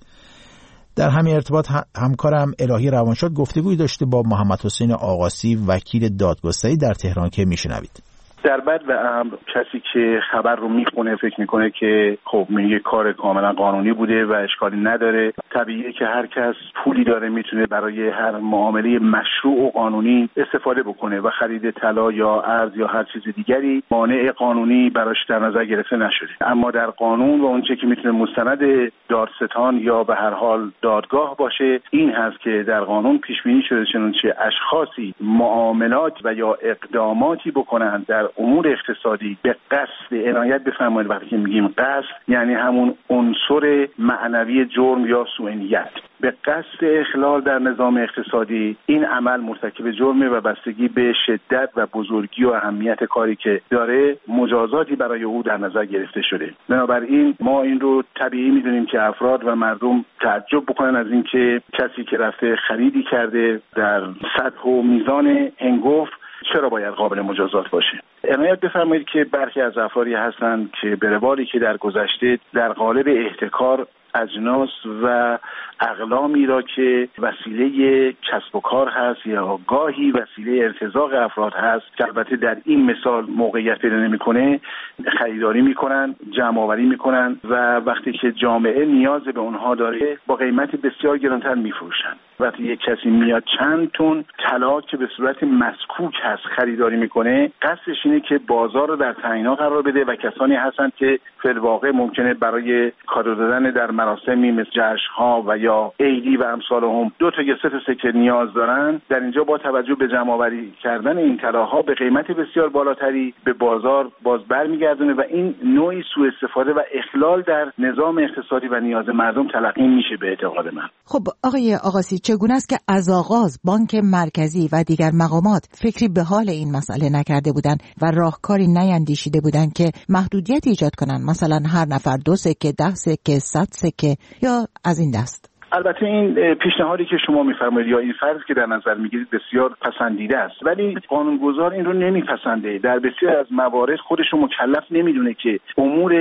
در همین ارتباط همکارم الهی روانشاد گفتگویی داشته با محمد حسین آقاسی وکیل دادگستری در تهران که میشنوید. در بد و امر کسی که خبر رو میخونه فکر میکنه که خب یه کار کاملا قانونی بوده و اشکالی نداره. طبیعیه که هر کس پولی داره میتونه برای هر معامله مشروع و قانونی استفاده بکنه و خرید طلا یا ارز یا هر چیز دیگری مانع قانونی براش در نظر گرفته نشده. اما در قانون و اونچه که میتونه مستند دادستان یا به هر حال دادگاه باشه این هست که در قانون پیش بینی شده چنانچه اشخاصی معاملات و یا اقداماتی بکنند در امور اقتصادی به قصد عنایت بفرمایید. وقتی که میگیم قصد یعنی همون عنصر معنوی جرم یا سوء نیت، به قصد اخلال در نظام اقتصادی این عمل مرتکب جرمه و بستگی به شدت و بزرگی و اهمیت کاری که داره مجازاتی برای او در نظر گرفته شده. بنابراین ما این رو طبیعی میدونیم که افراد و مردم تعجب بکنن از این که کسی که رفته خریدی کرده در سطح و میزان هنگفت چرا باید قابل مجازات باشه. عنایت بفرمایید که برخی از افرادی هستند که به روالی که در گذشته در قالب احتکار اجناس و اقلامی را که وسیله کسب و کار هست یا گاهی وسیله ارتزاق افراد هست که البته در این مثال موقعیت پیدا نمی‌کنه خریداری میکنن، جمع آوری میکنن و وقتی که جامعه نیاز به اونها داره با قیمت بسیار گرانتر میفروشن. وقتی یک کسی میاد چند تن طلا که به صورت مسکوک هست خریداری میکنه قصدش اینه که بازار رو در تعیین‌ها قرار بده و کسانی هستند که فی الواقع ممکنه برای کادو دادن در مراسمی مثل جشن‌ها و یا عیدی و امثالهم 2 تا یا 3 تا سکه نیاز دارن، در اینجا با توجه به جمع‌آوری کردن این طلاها به قیمت بسیار بالاتری به بازار باز برمیگردونه و این نوعی سوء استفاده و اخلال در نظام اقتصادی و نیاز مردم تلقین میشه به اعتقاد من. خب آقای آقاسی، چگونه است که از آغاز بانک مرکزی و دیگر مقامات فکری به حال این مسئله نکرده بودند و راهکاری نیندیشیده بودند که محدودیت ایجاد کنند، مثلا هر نفر 2 سکه، 10 سکه، 100 سکه یا از این دست؟ البته این پیشنهادی که شما میفرمایید یا این فرض که در نظر میگیرید بسیار پسندیده است، ولی قانونگذار این رو نمیپسنده. در بسیار از موارد خودش رو مکلف نمیدونه که امور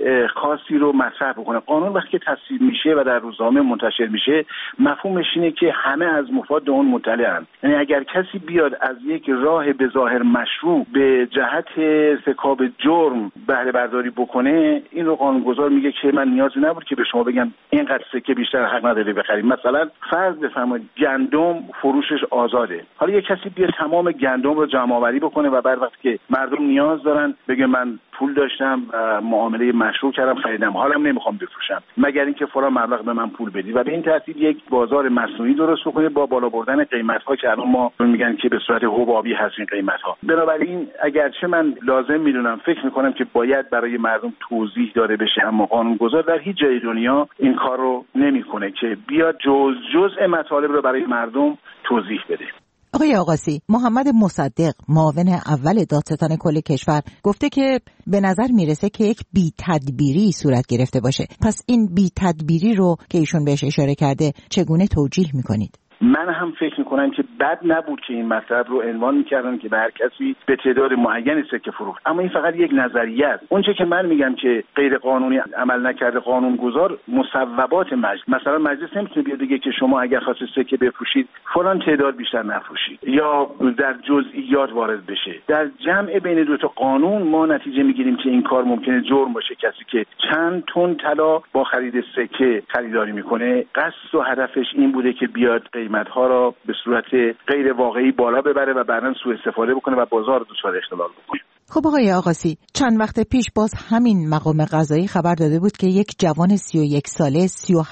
خاصی رو مطرح بکنه. قانون وقتی تصویب میشه و در روزنامه منتشر میشه مفهومش اینه که همه از مفاد اون مطلعن. یعنی اگر کسی بیاد از یک راه به ظاهر مشروع به جهت ارتکاب جرم بهره برداری بکنه، این رو قانونگذار میگه که من نیازی نبود که به شما بگم اینقدر سکه بیشتر حق نداره بخریم. مثلا فرض بفرمایید گندم فروشش آزاده، حالا یک کسی بیاد تمام گندم رو جمع آوری بکنه و بعد وقتی که مردم نیاز دارن بگه من پول داشتم و معامله مشروع کردم خریدم، حالم نمیخوام بفروشم مگر اینکه فلان مبلغ به من پول بدی و به این ترتیب یک بازار مصنوعی درست بکنه با بالا بردن قیمت‌ها که الان ما میگن که به صورت حبابی هست این قیمت‌ها. بنابراین اگرچه من لازم میدونم فکر میکنم که باید برای مردم توضیح داده بشه، اما قانونگذار در هیچ جای دنیا این کار رو نمیکنه که بیاد جزء مطالب رو برای مردم توضیح بده. آقای آقاسی، محمد مصدق معاون اول دادستان کل کشور گفته که به نظر میرسه که یک بی‌تدبیری صورت گرفته باشه. پس این بی‌تدبیری رو که ایشون بهش اشاره کرده چگونه توجیه میکنید؟ من هم فکر میکنم که بد نبود که این مطلب رو عنوان میکردن که به هر کسی به تعداد معینی سکه فروخت، اما این فقط یک نظریه است. اونچه که من میگم که غیر قانونی عمل نکرده قانونگذار مصوبات مجلس، مثلا مجلس نمیتونه بیاد بگه که شما اگر خواستید سکه بفروشید فلان تعداد بیشتر نفروشید یا در جزئیات وارد بشه. در جمع بین دو تا قانون ما نتیجه میگیریم که این کار ممکنه جرم باشه. کسی که چند تن طلا با خرید سکه خریداری میکنه قصد و هدفش این بوده که بیاد قیمت‌ها را به صورت غیر واقعی بالا ببره و بعداً سوء استفاده بکنه و بازار رو دچار اختلال بکنه. خب آقای آقاسی، چند وقت پیش باز همین مقام قضایی خبر داده بود که یک جوان 31 ساله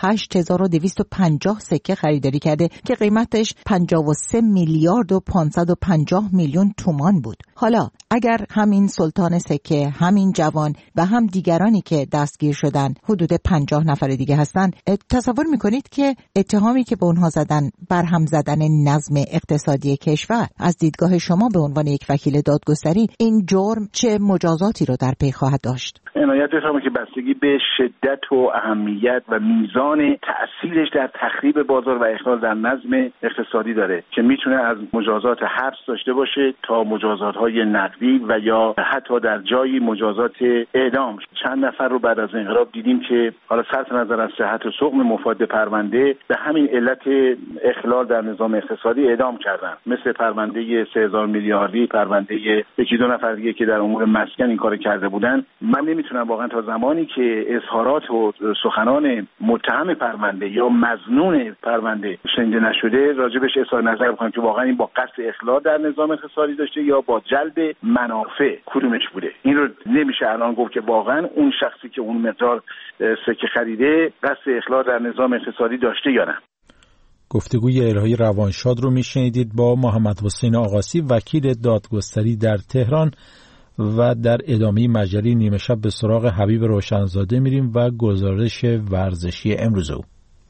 38250 سکه خریداری کرده که قیمتش 53 میلیارد و 550 میلیون تومان بود. حالا اگر همین سلطان سکه، همین جوان و هم دیگرانی که دستگیر شدن حدود 50 نفر دیگه هستن، تصور میکنید که اتهامی که به اونها زدن برهم زدن نظم اقتصادی کشور، از دیدگاه شما به عنوان یک وکیل دادگستری این جرم چه مجازاتی رو در پی خواهد داشت؟ عنایت بفرمایید که بستگی به شدت و اهمیت و میزان تأثیرش در تخریب بازار و اخلال در نظم اقتصادی داره که میتونه از مجازات حبس داشته باشه تا مجازات‌های نقدی و یا حتی در جایی مجازات اعدام. چند نفر رو بعد از انقلاب دیدیم که حالا صرف نظر از صحت و سقم مفاد پرونده به همین علت اخلال در نظام اقتصادی اعدام کردن، مثل پرونده 3000 میلیاردی، پرونده یکی دو نفر دیگه که در امور مسکن این کارو کرده بودن. من نمیتونم واقعا تا زمانی که اظهارات و سخنان متهم پرونده یا مظنون پرونده شنیده نشده راجبش اظهار نظر بکنم که واقعا این با قصد اخلال در نظام اقتصادی داشته یا با جلب منافع کدومش بوده. این رو نمیشه الان گفت که واقعا اون شخصی که اون مقدار سکه خریده قصد اخلال در نظام اقتصادی داشته یا نه. گفتگوی الهی روانشاد رو میشنیدید با محمد حسین آقاسی، وکیل دادگستری در تهران. و در ادامه مجله نیمه شب به سراغ حبیب روشنزاده میریم و گزارش ورزشی امروز او.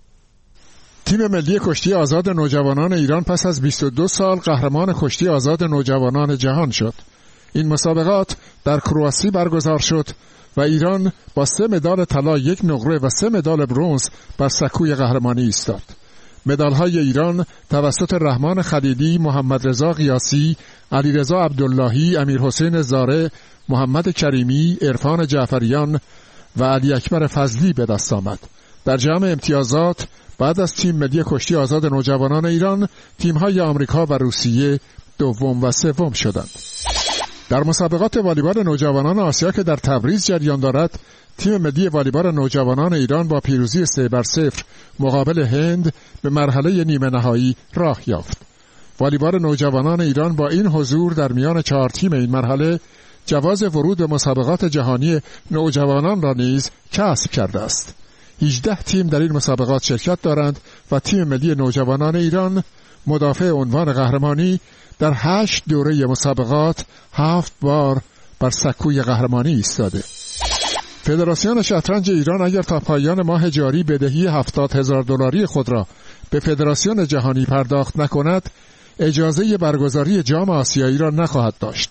تیم ملی کشتی آزاد نوجوانان ایران پس از 22 سال قهرمان کشتی آزاد نوجوانان جهان شد. این مسابقات در کرواسی برگزار شد و ایران با 3 مدال طلا، 1 نقره و 3 مدال برنز بر سکوی قهرمانی ایستاد. مدال‌های ایران توسط رحمان خلیلی، محمد رضا قیاسی، علیرضا عبداللهی، امیر حسین زاره، محمد کریمی، عرفان جعفریان و علی اکبر فضلی به دست آمد. در جمع امتیازات بعد از تیم ملی کشتی آزاد نوجوانان ایران، تیم‌های آمریکا و روسیه دوم و سوم شدند. در مسابقات والیبال نوجوانان آسیا که در تبریز جریان دارد، تیم ملی والیبال نوجوانان ایران با پیروزی 3-0 مقابل هند به مرحله نیمه نهایی راه یافت. والیبال نوجوانان ایران با این حضور در میان 4 تیم این مرحله جواز ورود به مسابقات جهانی نوجوانان را نیز کسب کرده است. 18 تیم در این مسابقات شرکت دارند و تیم ملی نوجوانان ایران مدافع عنوان قهرمانی در 8 دوره مسابقات 7 بار بر سکوی قهرمانی ایستاده. فدراسیون شطرنج ایران اگر تا پایان ماه جاری بدهی $70,000 خود را به فدراسیون جهانی پرداخت نکند، اجازه برگزاری جام آسیایی را نخواهد داشت.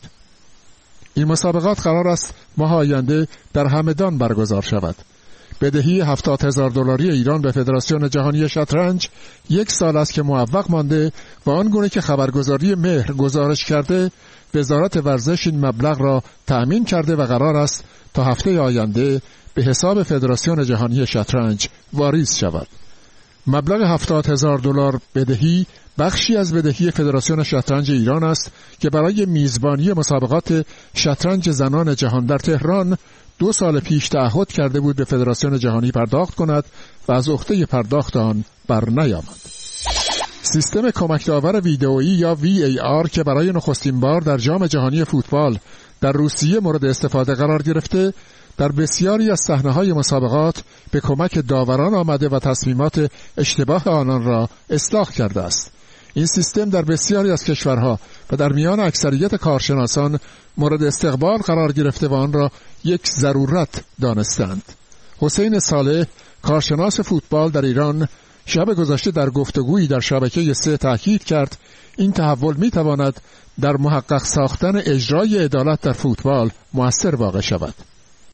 این مسابقات قرار است ماه آینده در همدان برگزار شود. بدهی $70,000 ایران به فدراسیون جهانی شطرنج 1 سال است که معوق مانده و آنگونه که خبرگزاری مهر گزارش کرده، وزارت ورزش این مبلغ را تأمین کرده و قرار است تا هفته آینده به حساب فدراسیون جهانی شطرنج واریز شود. مبلغ $70,000 بدهی بخشی از بدهی فدراسیون شطرنج ایران است که برای میزبانی مسابقات شطرنج زنان جهان در تهران 2 سال پیش تعهد کرده بود به فدراسیون جهانی پرداخت کند و از عهده پرداخت آن بر نیامد. سیستم کمک داور ویدئویی یا VAR که برای نخستین بار در جام جهانی فوتبال در روسیه مورد استفاده قرار گرفته، در بسیاری از صحنه‌های مسابقات به کمک داوران آمده و تصمیمات اشتباه آنان را اصلاح کرده است. این سیستم در بسیاری از کشورها و در میان اکثریت کارشناسان مورد استقبال قرار گرفته و آن را یک ضرورت دانستند. حسین صالح، کارشناس فوتبال در ایران، شب گذشته در گفتگویی در شبکه 3 تاکید کرد این تحول می‌تواند در محقق ساختن اجرای عدالت در فوتبال مؤثر واقع شود.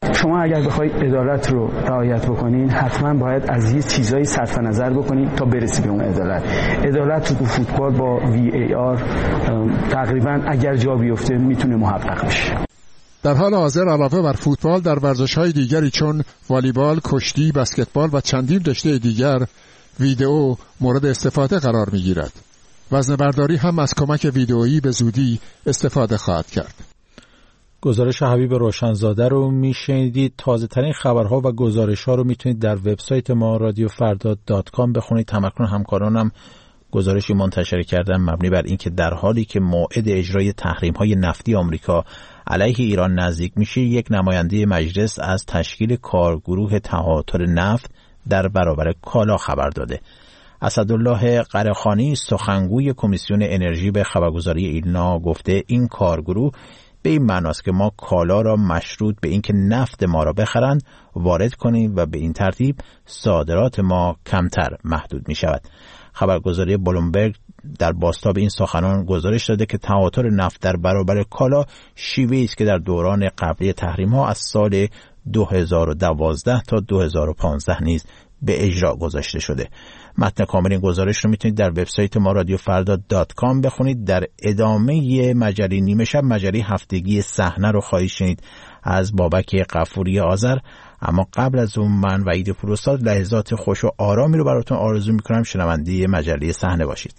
شما اگر بخواید عدالت رو رعایت بکنین حتما باید از یه چیزایی صرف نظر بکنین تا برسی به اون عدالت. عدالت تو فوتبال با VAR تقریبا اگر جا بیفته میتونه محقق بشه. در حال حاضر علاوه بر فوتبال در ورزش‌های دیگری چون والیبال، کشتی، بسکتبال و چندین رشته دیگر ویدئو مورد استفاده قرار می‌گیرد. وزنه‌برداری هم از کمک ویدئویی به زودی استفاده خواهد کرد. گزارش حبیب روشنزاده رو میشنیدید. تازه ترین خبرها و گزارش‌ها رو میتونید در وبسایت ما رادیوفردا.com بخونید. تمکن همکارانم گزارشی منتشر کردن مبنی بر اینکه در حالی که موعد اجرای تحریم‌های نفتی آمریکا علیه ایران نزدیک میشه، یک نماینده مجلس از تشکیل کارگروه تهاتر نفت در برابر کالا خبر داده. اسدالله قره‌خانی سخنگوی کمیسیون انرژی به خبرگزاری ایلنا گفته این کارگروه به این معناست که ما کالا را مشروط به اینکه نفت ما را بخرند وارد کنیم و به این ترتیب صادرات ما کمتر محدود می شود. خبرگزاری بلومبرگ در بازتاب این سخنان گزارش داده که تهاتر نفت در برابر کالا شیوه‌ای است که در دوران قبلی تحریم‌ها از سال 2012 تا 2015 نیز به اجرا گذاشته شده. متن کامل این گزارش رو میتونید در وبسایت ما رادیوفردا.com بخونید. در ادامه مجله نیمه شب مجله هفتگی صحنه رو خواهید شنید از بابک غفوری آذر. اما قبل از اون من وحید پوراستاد لحظات خوش و آرامی رو براتون آرزو میکنم. شنونده مجله صحنه باشید.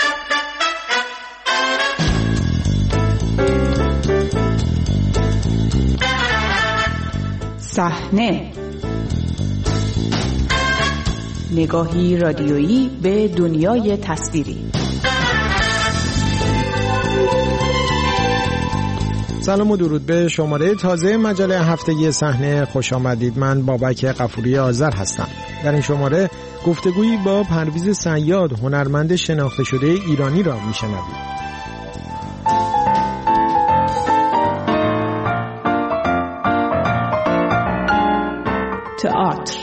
صحنه، نگاهی رادیویی به دنیای تصویری. سلام و درود به شماره تازه مجله هفتگی صحنه خوش آمدید. من بابک غفوری آذر هستم. در این شماره گفتگویی با پرویز صیاد، هنرمند شناخته شده ایرانی را میشنوید. تئاتر.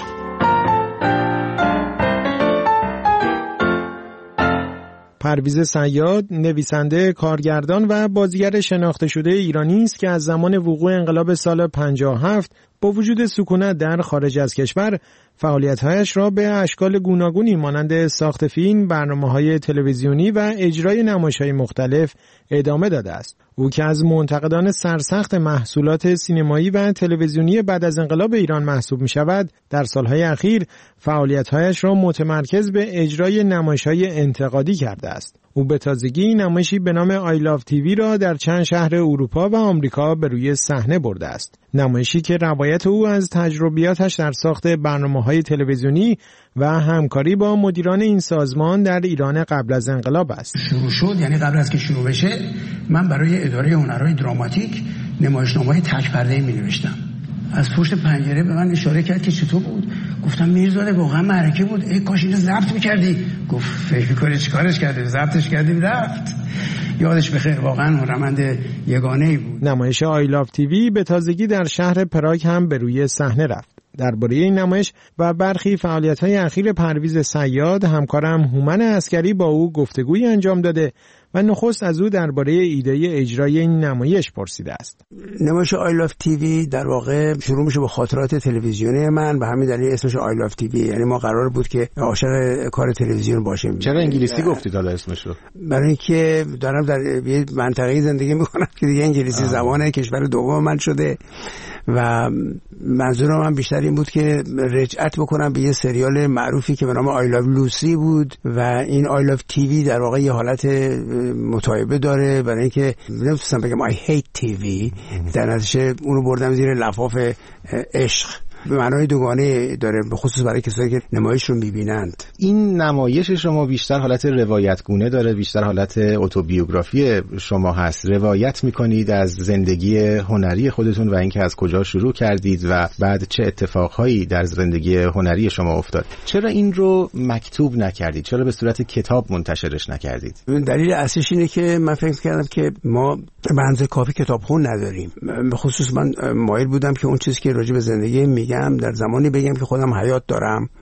پرویز صیاد نویسنده، کارگردان و بازیگر شناخته شده ایرانی است که از زمان وقوع انقلاب سال 57 با وجود سکونت در خارج از کشور فعالیت‌هایش را به اشکال گوناگونی مانند ساخت فیلم، برنامه‌های تلویزیونی و اجرای نمایش‌های مختلف ادامه داده است. او که از منتقدان سرسخت محصولات سینمایی و تلویزیونی بعد از انقلاب ایران محسوب می‌شود، در سالهای اخیر فعالیت‌هایش را متمرکز به اجرای نمایش‌های انتقادی کرده است. او به تازگی نمایشی به نام آی لاو تیوی را در چند شهر اروپا و آمریکا به روی صحنه برده است. نمایشی که روایت او از تجربیاتش در ساخت برنامه‌های تلویزیونی و همکاری با مدیران این سازمان در ایران قبل از انقلاب است. شروع شد، یعنی قبل از که شروع بشه من برای اداره هنرهای دراماتیک نمایشنامه‌های تک پرده‌ای می‌نوشتم. از پشت پنجره به من اشاره کرد که چطور بود؟ گفتم میرزاده واقعا معرکه بود، ای کاش اینو ضبط می‌کردی. گفت فکر می‌کنی چیکارش کردی؟ ضبطش کردیم رفت. یادش بخیر، واقعا هنرمند یگانه‌ای بود. نمایش آی لاو تیوی به تازگی در شهر پراگ هم به روی صحنه رفت. درباره این نمایش و برخی فعالیت‌های اخیر پرویز صیاد، همکارم هومن عسکری با او گفتگویی انجام داده و نخست از او درباره ایده اجرای این نمایش پرسیده است. نمایش آی لاو تیوی در واقع شروع میشه با خاطرات تلویزیونی من، به همین دلیل اسمش آی لاو تیوی، یعنی ما قرار بود که عاشق کار تلویزیون باشیم. چرا انگلیسی گفتید حالا اسمش رو؟ برای اینکه دارم در یه منطقه‌ای زندگی می‌کنم که دیگه انگلیسی زبان کشور دوم من شده و منظورم من بیشتر این بود که رجعت بکنم به یه سریال معروفی که به نام آی لاو لوسی بود و این آی لاو تیوی در واقع یه حالت متعایبه داره، برای اینکه نمی‌تونستم بگم آی هیت تیوی، در نتیجه اونو بردم زیر لفاف عشق. به معنای دوگانه داره، به خصوص برای کسایی که نمایش رو می‌بینند. این نمایش شما بیشتر حالت روایتگونه داره، بیشتر حالت اتوبیوگرافی شما هست. روایت می‌کنید از زندگی هنری خودتون و اینکه از کجا شروع کردید و بعد چه اتفاقهایی در زندگی هنری شما افتاد. چرا این رو مکتوب نکردید؟ چرا به صورت کتاب منتشرش نکردید؟ دلیل اصلیش اینه که من فکر کردم که ما به اندازه کافی کتابخون نداریم. به خصوص من مایل بودم که اون چیزی که راجع به زندگی میگم در زمانی بگم که خودم حیات دارم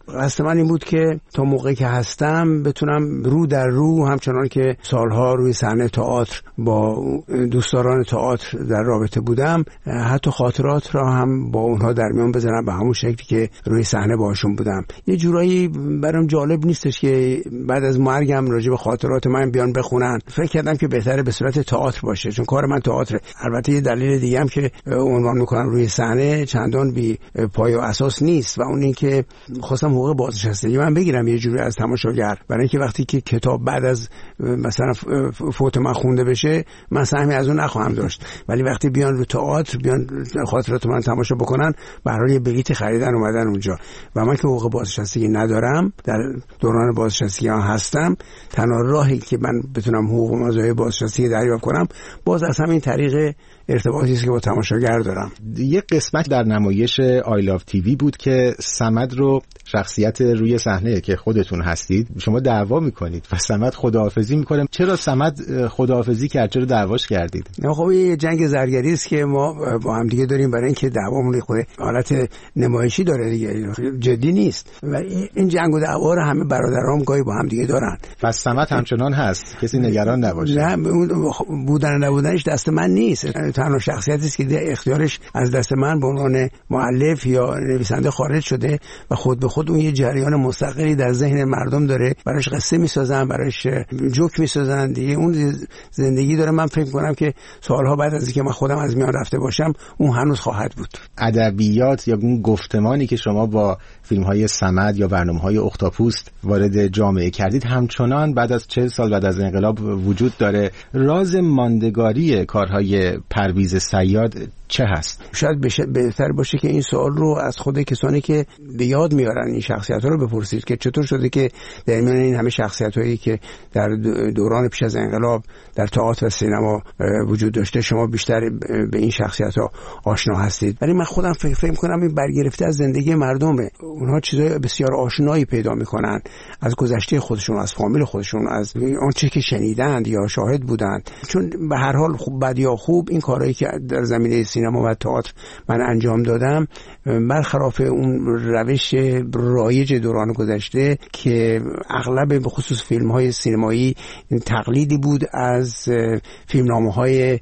قصد من این بود که تا موقعی که هستم بتونم رو در رو، همچنان که سالها روی صحنه تئاتر با دوستداران تئاتر در رابطه بودم، حتی خاطرات را هم با اونها در میان بذارم به همون شکلی که روی صحنه باهاشون بودم. یه جورایی برام جالب نیستش که بعد از مرگم راجع به خاطرات من بیان بخونن. فکر کردم که بهتره به صورت تئاتر باشه، چون کار من تئاتر. البته یه دلیل دیگه هم که عنوان میکنم روی صحنه چندان بی پای و اساس نیست و اون این که خواستم حقوق بازنشستگی من بگیرم یه جوری از تماشاگر، برای اینکه وقتی که کتاب بعد از مثلا فوت من خونده بشه من سهمی از اون نخواهم داشت، ولی وقتی بیان رو تئاتر بیان خاطرات من تماشا بکنن، به هر حال یه بلیت خریدن اومدن اونجا و من که حقوق بازنشستگی ندارم، در دوران بازنشستگی هستم، تنها راهی که من بتونم حقوق و مزایای بازنشستگی دریافت کنم باز از همین طریق ارتباطی است که با تماشاگر دارم. یک قسمت در نمایش آی لاو تیوی بود که صمد رو، شخصیت روی صحنه که خودتون هستید، شما دعوا میکنید و صمد خداحافظی میکنه. چرا صمد خداحافظی کرد؟ چرا دعواش کردید؟ نه خب یه جنگ زرگری است که ما با هم دیگه داریم، برای اینکه دعوامون خود حالت نمایشی داره دیگه، جدی نیست و این جنگ و دعوا رو همه برادرام گاهی با هم دیگه دارن. پس صمد همچنان هست، کسی نگران نباشه. نه بودن نبودنش دست من نیست، تنها شخصیتی است که اختیارش از دست من به عنوان مؤلف یا نویسنده خارج شده و خود به خود اون یه جریان مستقلی در ذهن مردم داره، براش قصه میسازن، براش جوک میسازن دیگه، اون زندگی داره. من فکر می‌کنم که سالها بعد از اینکه من خودم از میان رفته باشم اون هنوز خواهد بود. ادبیات یا اون گفتمانی که شما با فیلم‌های صمد یا برنامه‌های اختاپوست وارد جامعه کردید همچنان بعد از 40 سال بعد از انقلاب وجود داره. راز ماندگاری کارهای پرویز صیاد چه هست؟ شاید بهتر باشه که این سوال رو از خود کسانی که به یاد میارن این شخصیت‌ها رو بپرسید که چطور شده که در میان این همه شخصیت‌هایی که در دوران پیش از انقلاب در تئاتر و سینما وجود داشته شما بیشتر به این شخصیت‌ها آشنا هستید. ولی من خودم فکر می‌کنم این برگرفته از زندگی مردمه. اونها چیزای بسیار آشنایی پیدا می‌کنن از گذشته خودشون، از فامیل خودشون، از آنچه که شنیدند یا شاهد بودند. چون به هر حال خوب بد یا خوب این کارهایی که در زمینه سینما و تئاتر من انجام دادم برخلاف اون روش رایج دوران گذشته که اغلب به خصوص فیلم‌های سینمایی تقلیدی بود از فیلمنامه‌های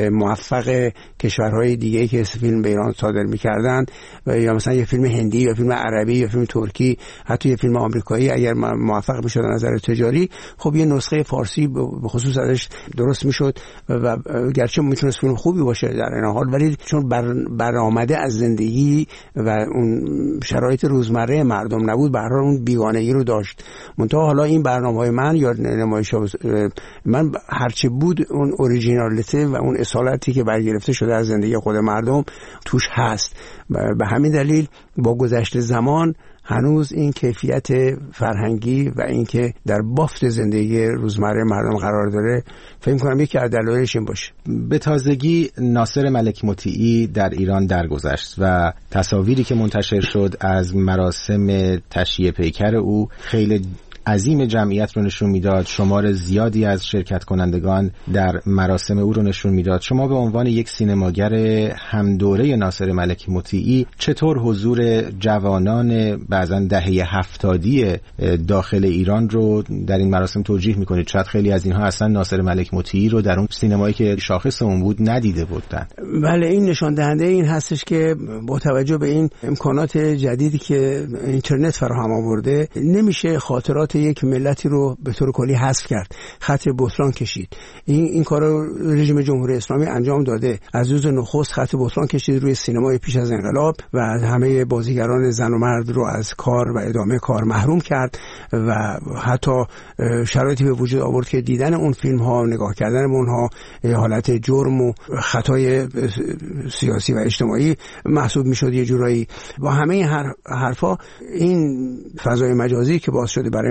موفق کشورهای دیگه که فیلم به ایران صادر می‌کردن، یا مثلا یه فیلم هندی یا فیلم عربی یا فیلم ترکی، حتی یه فیلم آمریکایی اگر موفق می‌شد از نظر تجاری، خب یه نسخه فارسی به خصوص ازش درست می‌شد و گرچه میتونست فیلم خوبی باشه در این حال، ولی چون برآمده از زندگی و اون شرایط روزمره مردم نبود، به هر حال اون بیگانگی رو داشت. منتها حالا این برنامه‌های من یا نمایش‌ها من هرچه بود اون اوریجینالیته و اون اصالتی که برگرفته شده از زندگی خود مردم توش هست. به همین دلیل با گذشت زمان هنوز این کیفیت فرهنگی و اینکه در بافت زندگی روزمره مردم قرار داره، فکر می‌کنم یکی از دلایلش این باشه. به تازگی ناصر ملک مطیعی در ایران درگذشت و تصاویری که منتشر شد از مراسم تشییع پیکر او خیلی عظیم جمعیت رو نشون میداد، شمار زیادی از شرکت کنندگان در مراسم او رو نشون میداد. شما به عنوان یک سینماگر همدوره ناصر ملک مطیعی چطور حضور جوانان بعضا دهه 70 داخل ایران رو در این مراسم توجیه میکنید؟ شاید خیلی از اینها اصلا ناصر ملک مطیعی رو در اون سینمایی که شاخص اون بود ندیده بودن. بله، این نشان دهنده این هستش که با توجه به این امکانات جدیدی که اینترنت فراهم آورده نمیشه خاطرات یک ملتی رو به طور کلی حذف کرد، خط بطلان کشید. این کارو رژیم جمهوری اسلامی انجام داده. از روز نخست خط بطلان کشید روی سینمای پیش از انقلاب و همه بازیگران زن و مرد رو از کار و ادامه کار محروم کرد و حتی شرایطی به وجود آورد که دیدن اون فیلم ها، نگاه کردن به اونها حالت جرم و خطای سیاسی و اجتماعی محسوب میشد. یه جورایی با همه حرفا این فضای مجازی که باعث شده برای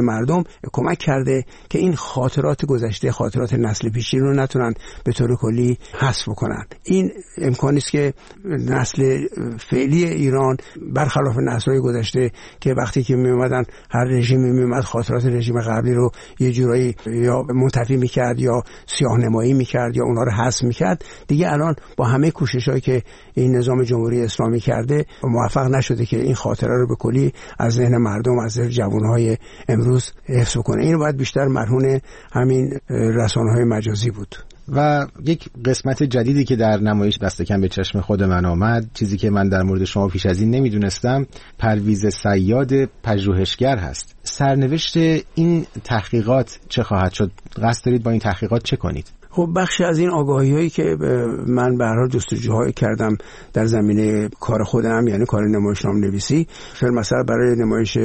مردم کمک کرده که این خاطرات گذشته، خاطرات نسل پیشین رو نتونن به طور کلی حذف کنن. این امکانی است که نسل فعلی ایران برخلاف نسل‌های گذشته که وقتی که میومدن هر رژیمی میومد خاطرات رژیم قبلی رو یه جورایی یا منتفی میکرد یا سیاه‌نمایی میکرد یا اونا رو حذف میکرد، دیگه الان با همه کوشش‌هایی که این نظام جمهوری اسلامی کرده موفق نشده که این خاطره رو به کلی از ذهن مردم، از ذهن جوانهای امروز حفظ کنه. این باید بیشتر مرهون همین رسانه‌های مجازی بود. و یک قسمت جدیدی که در نمایش دست کم به چشم خود من آمد، چیزی که من در مورد شما پیش از این نمیدونستم، پرویز صیاد پژوهشگر هست. سرنوشت این تحقیقات چه خواهد شد؟ قصد دارید با این تحقیقات چه کنید؟ خب بخشی از این آگاهی‌هایی که من به هر حال جستجوهای کردم در زمینه کار خودم، یعنی کار نمایشنامه نویسی، مثلا برای نمایش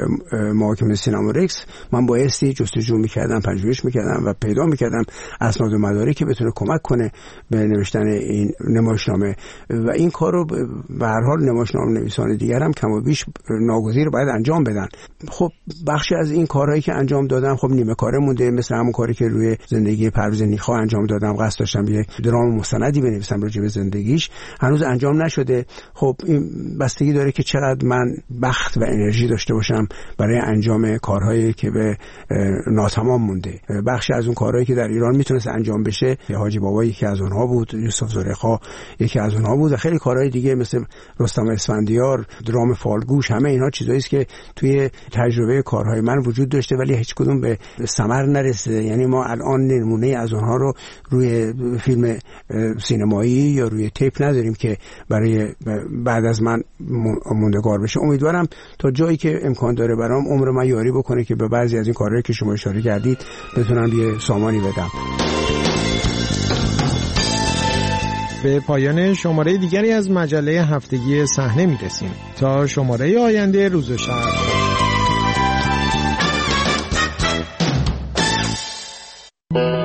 محاکمه سینما رکس من بایستی جستجو می‌کردم، پژوهش می‌کردم و پیدا می‌کردم اسناد و مدارکی که بتونه کمک کنه به نوشتن این نمایشنامه و این کارو به هر حال نمایشنامه نویسان دیگر هم کم و بیش ناگزیر باید انجام بدن. خب بخشی از این کارهایی که انجام دادم خب نیمه کاره مونده، مثل همون کاری که روی زندگی پرویز نیخا انجام دادم. قصد داشتم یه درام مستندی بنویسم راجع به زندگیش، هنوز انجام نشده. خب این بستگی داره که چقدر من بخت و انرژی داشته باشم برای انجام کارهایی که به ناتمام مونده. بخشی از اون کارهایی که در ایران میتونست انجام بشه، حاجی بابا یکی از اونها بود، یوسف زلیخا یکی از اونها بود و خیلی کارهای دیگه مثل رستم اسفندیار، درام فالگوش، همه اینها چیزایی است که توی تجربه کارهای من وجود داشته ولی هیچ کدوم به ثمر نرسیده. یعنی ما الان نمونه از اونها رو روی فیلم سینمایی یا روی تیپ نداریم که برای بعد از من موندگار بشه. امیدوارم تا جایی که امکان داره برام عمر من یاری بکنه که به بعضی از این کارهایی که شما اشاره کردید بتونم یه سامانی بدم. به پایان شماره دیگری از مجله هفتگی صحنه میرسیم. تا شماره آینده، روز و شب.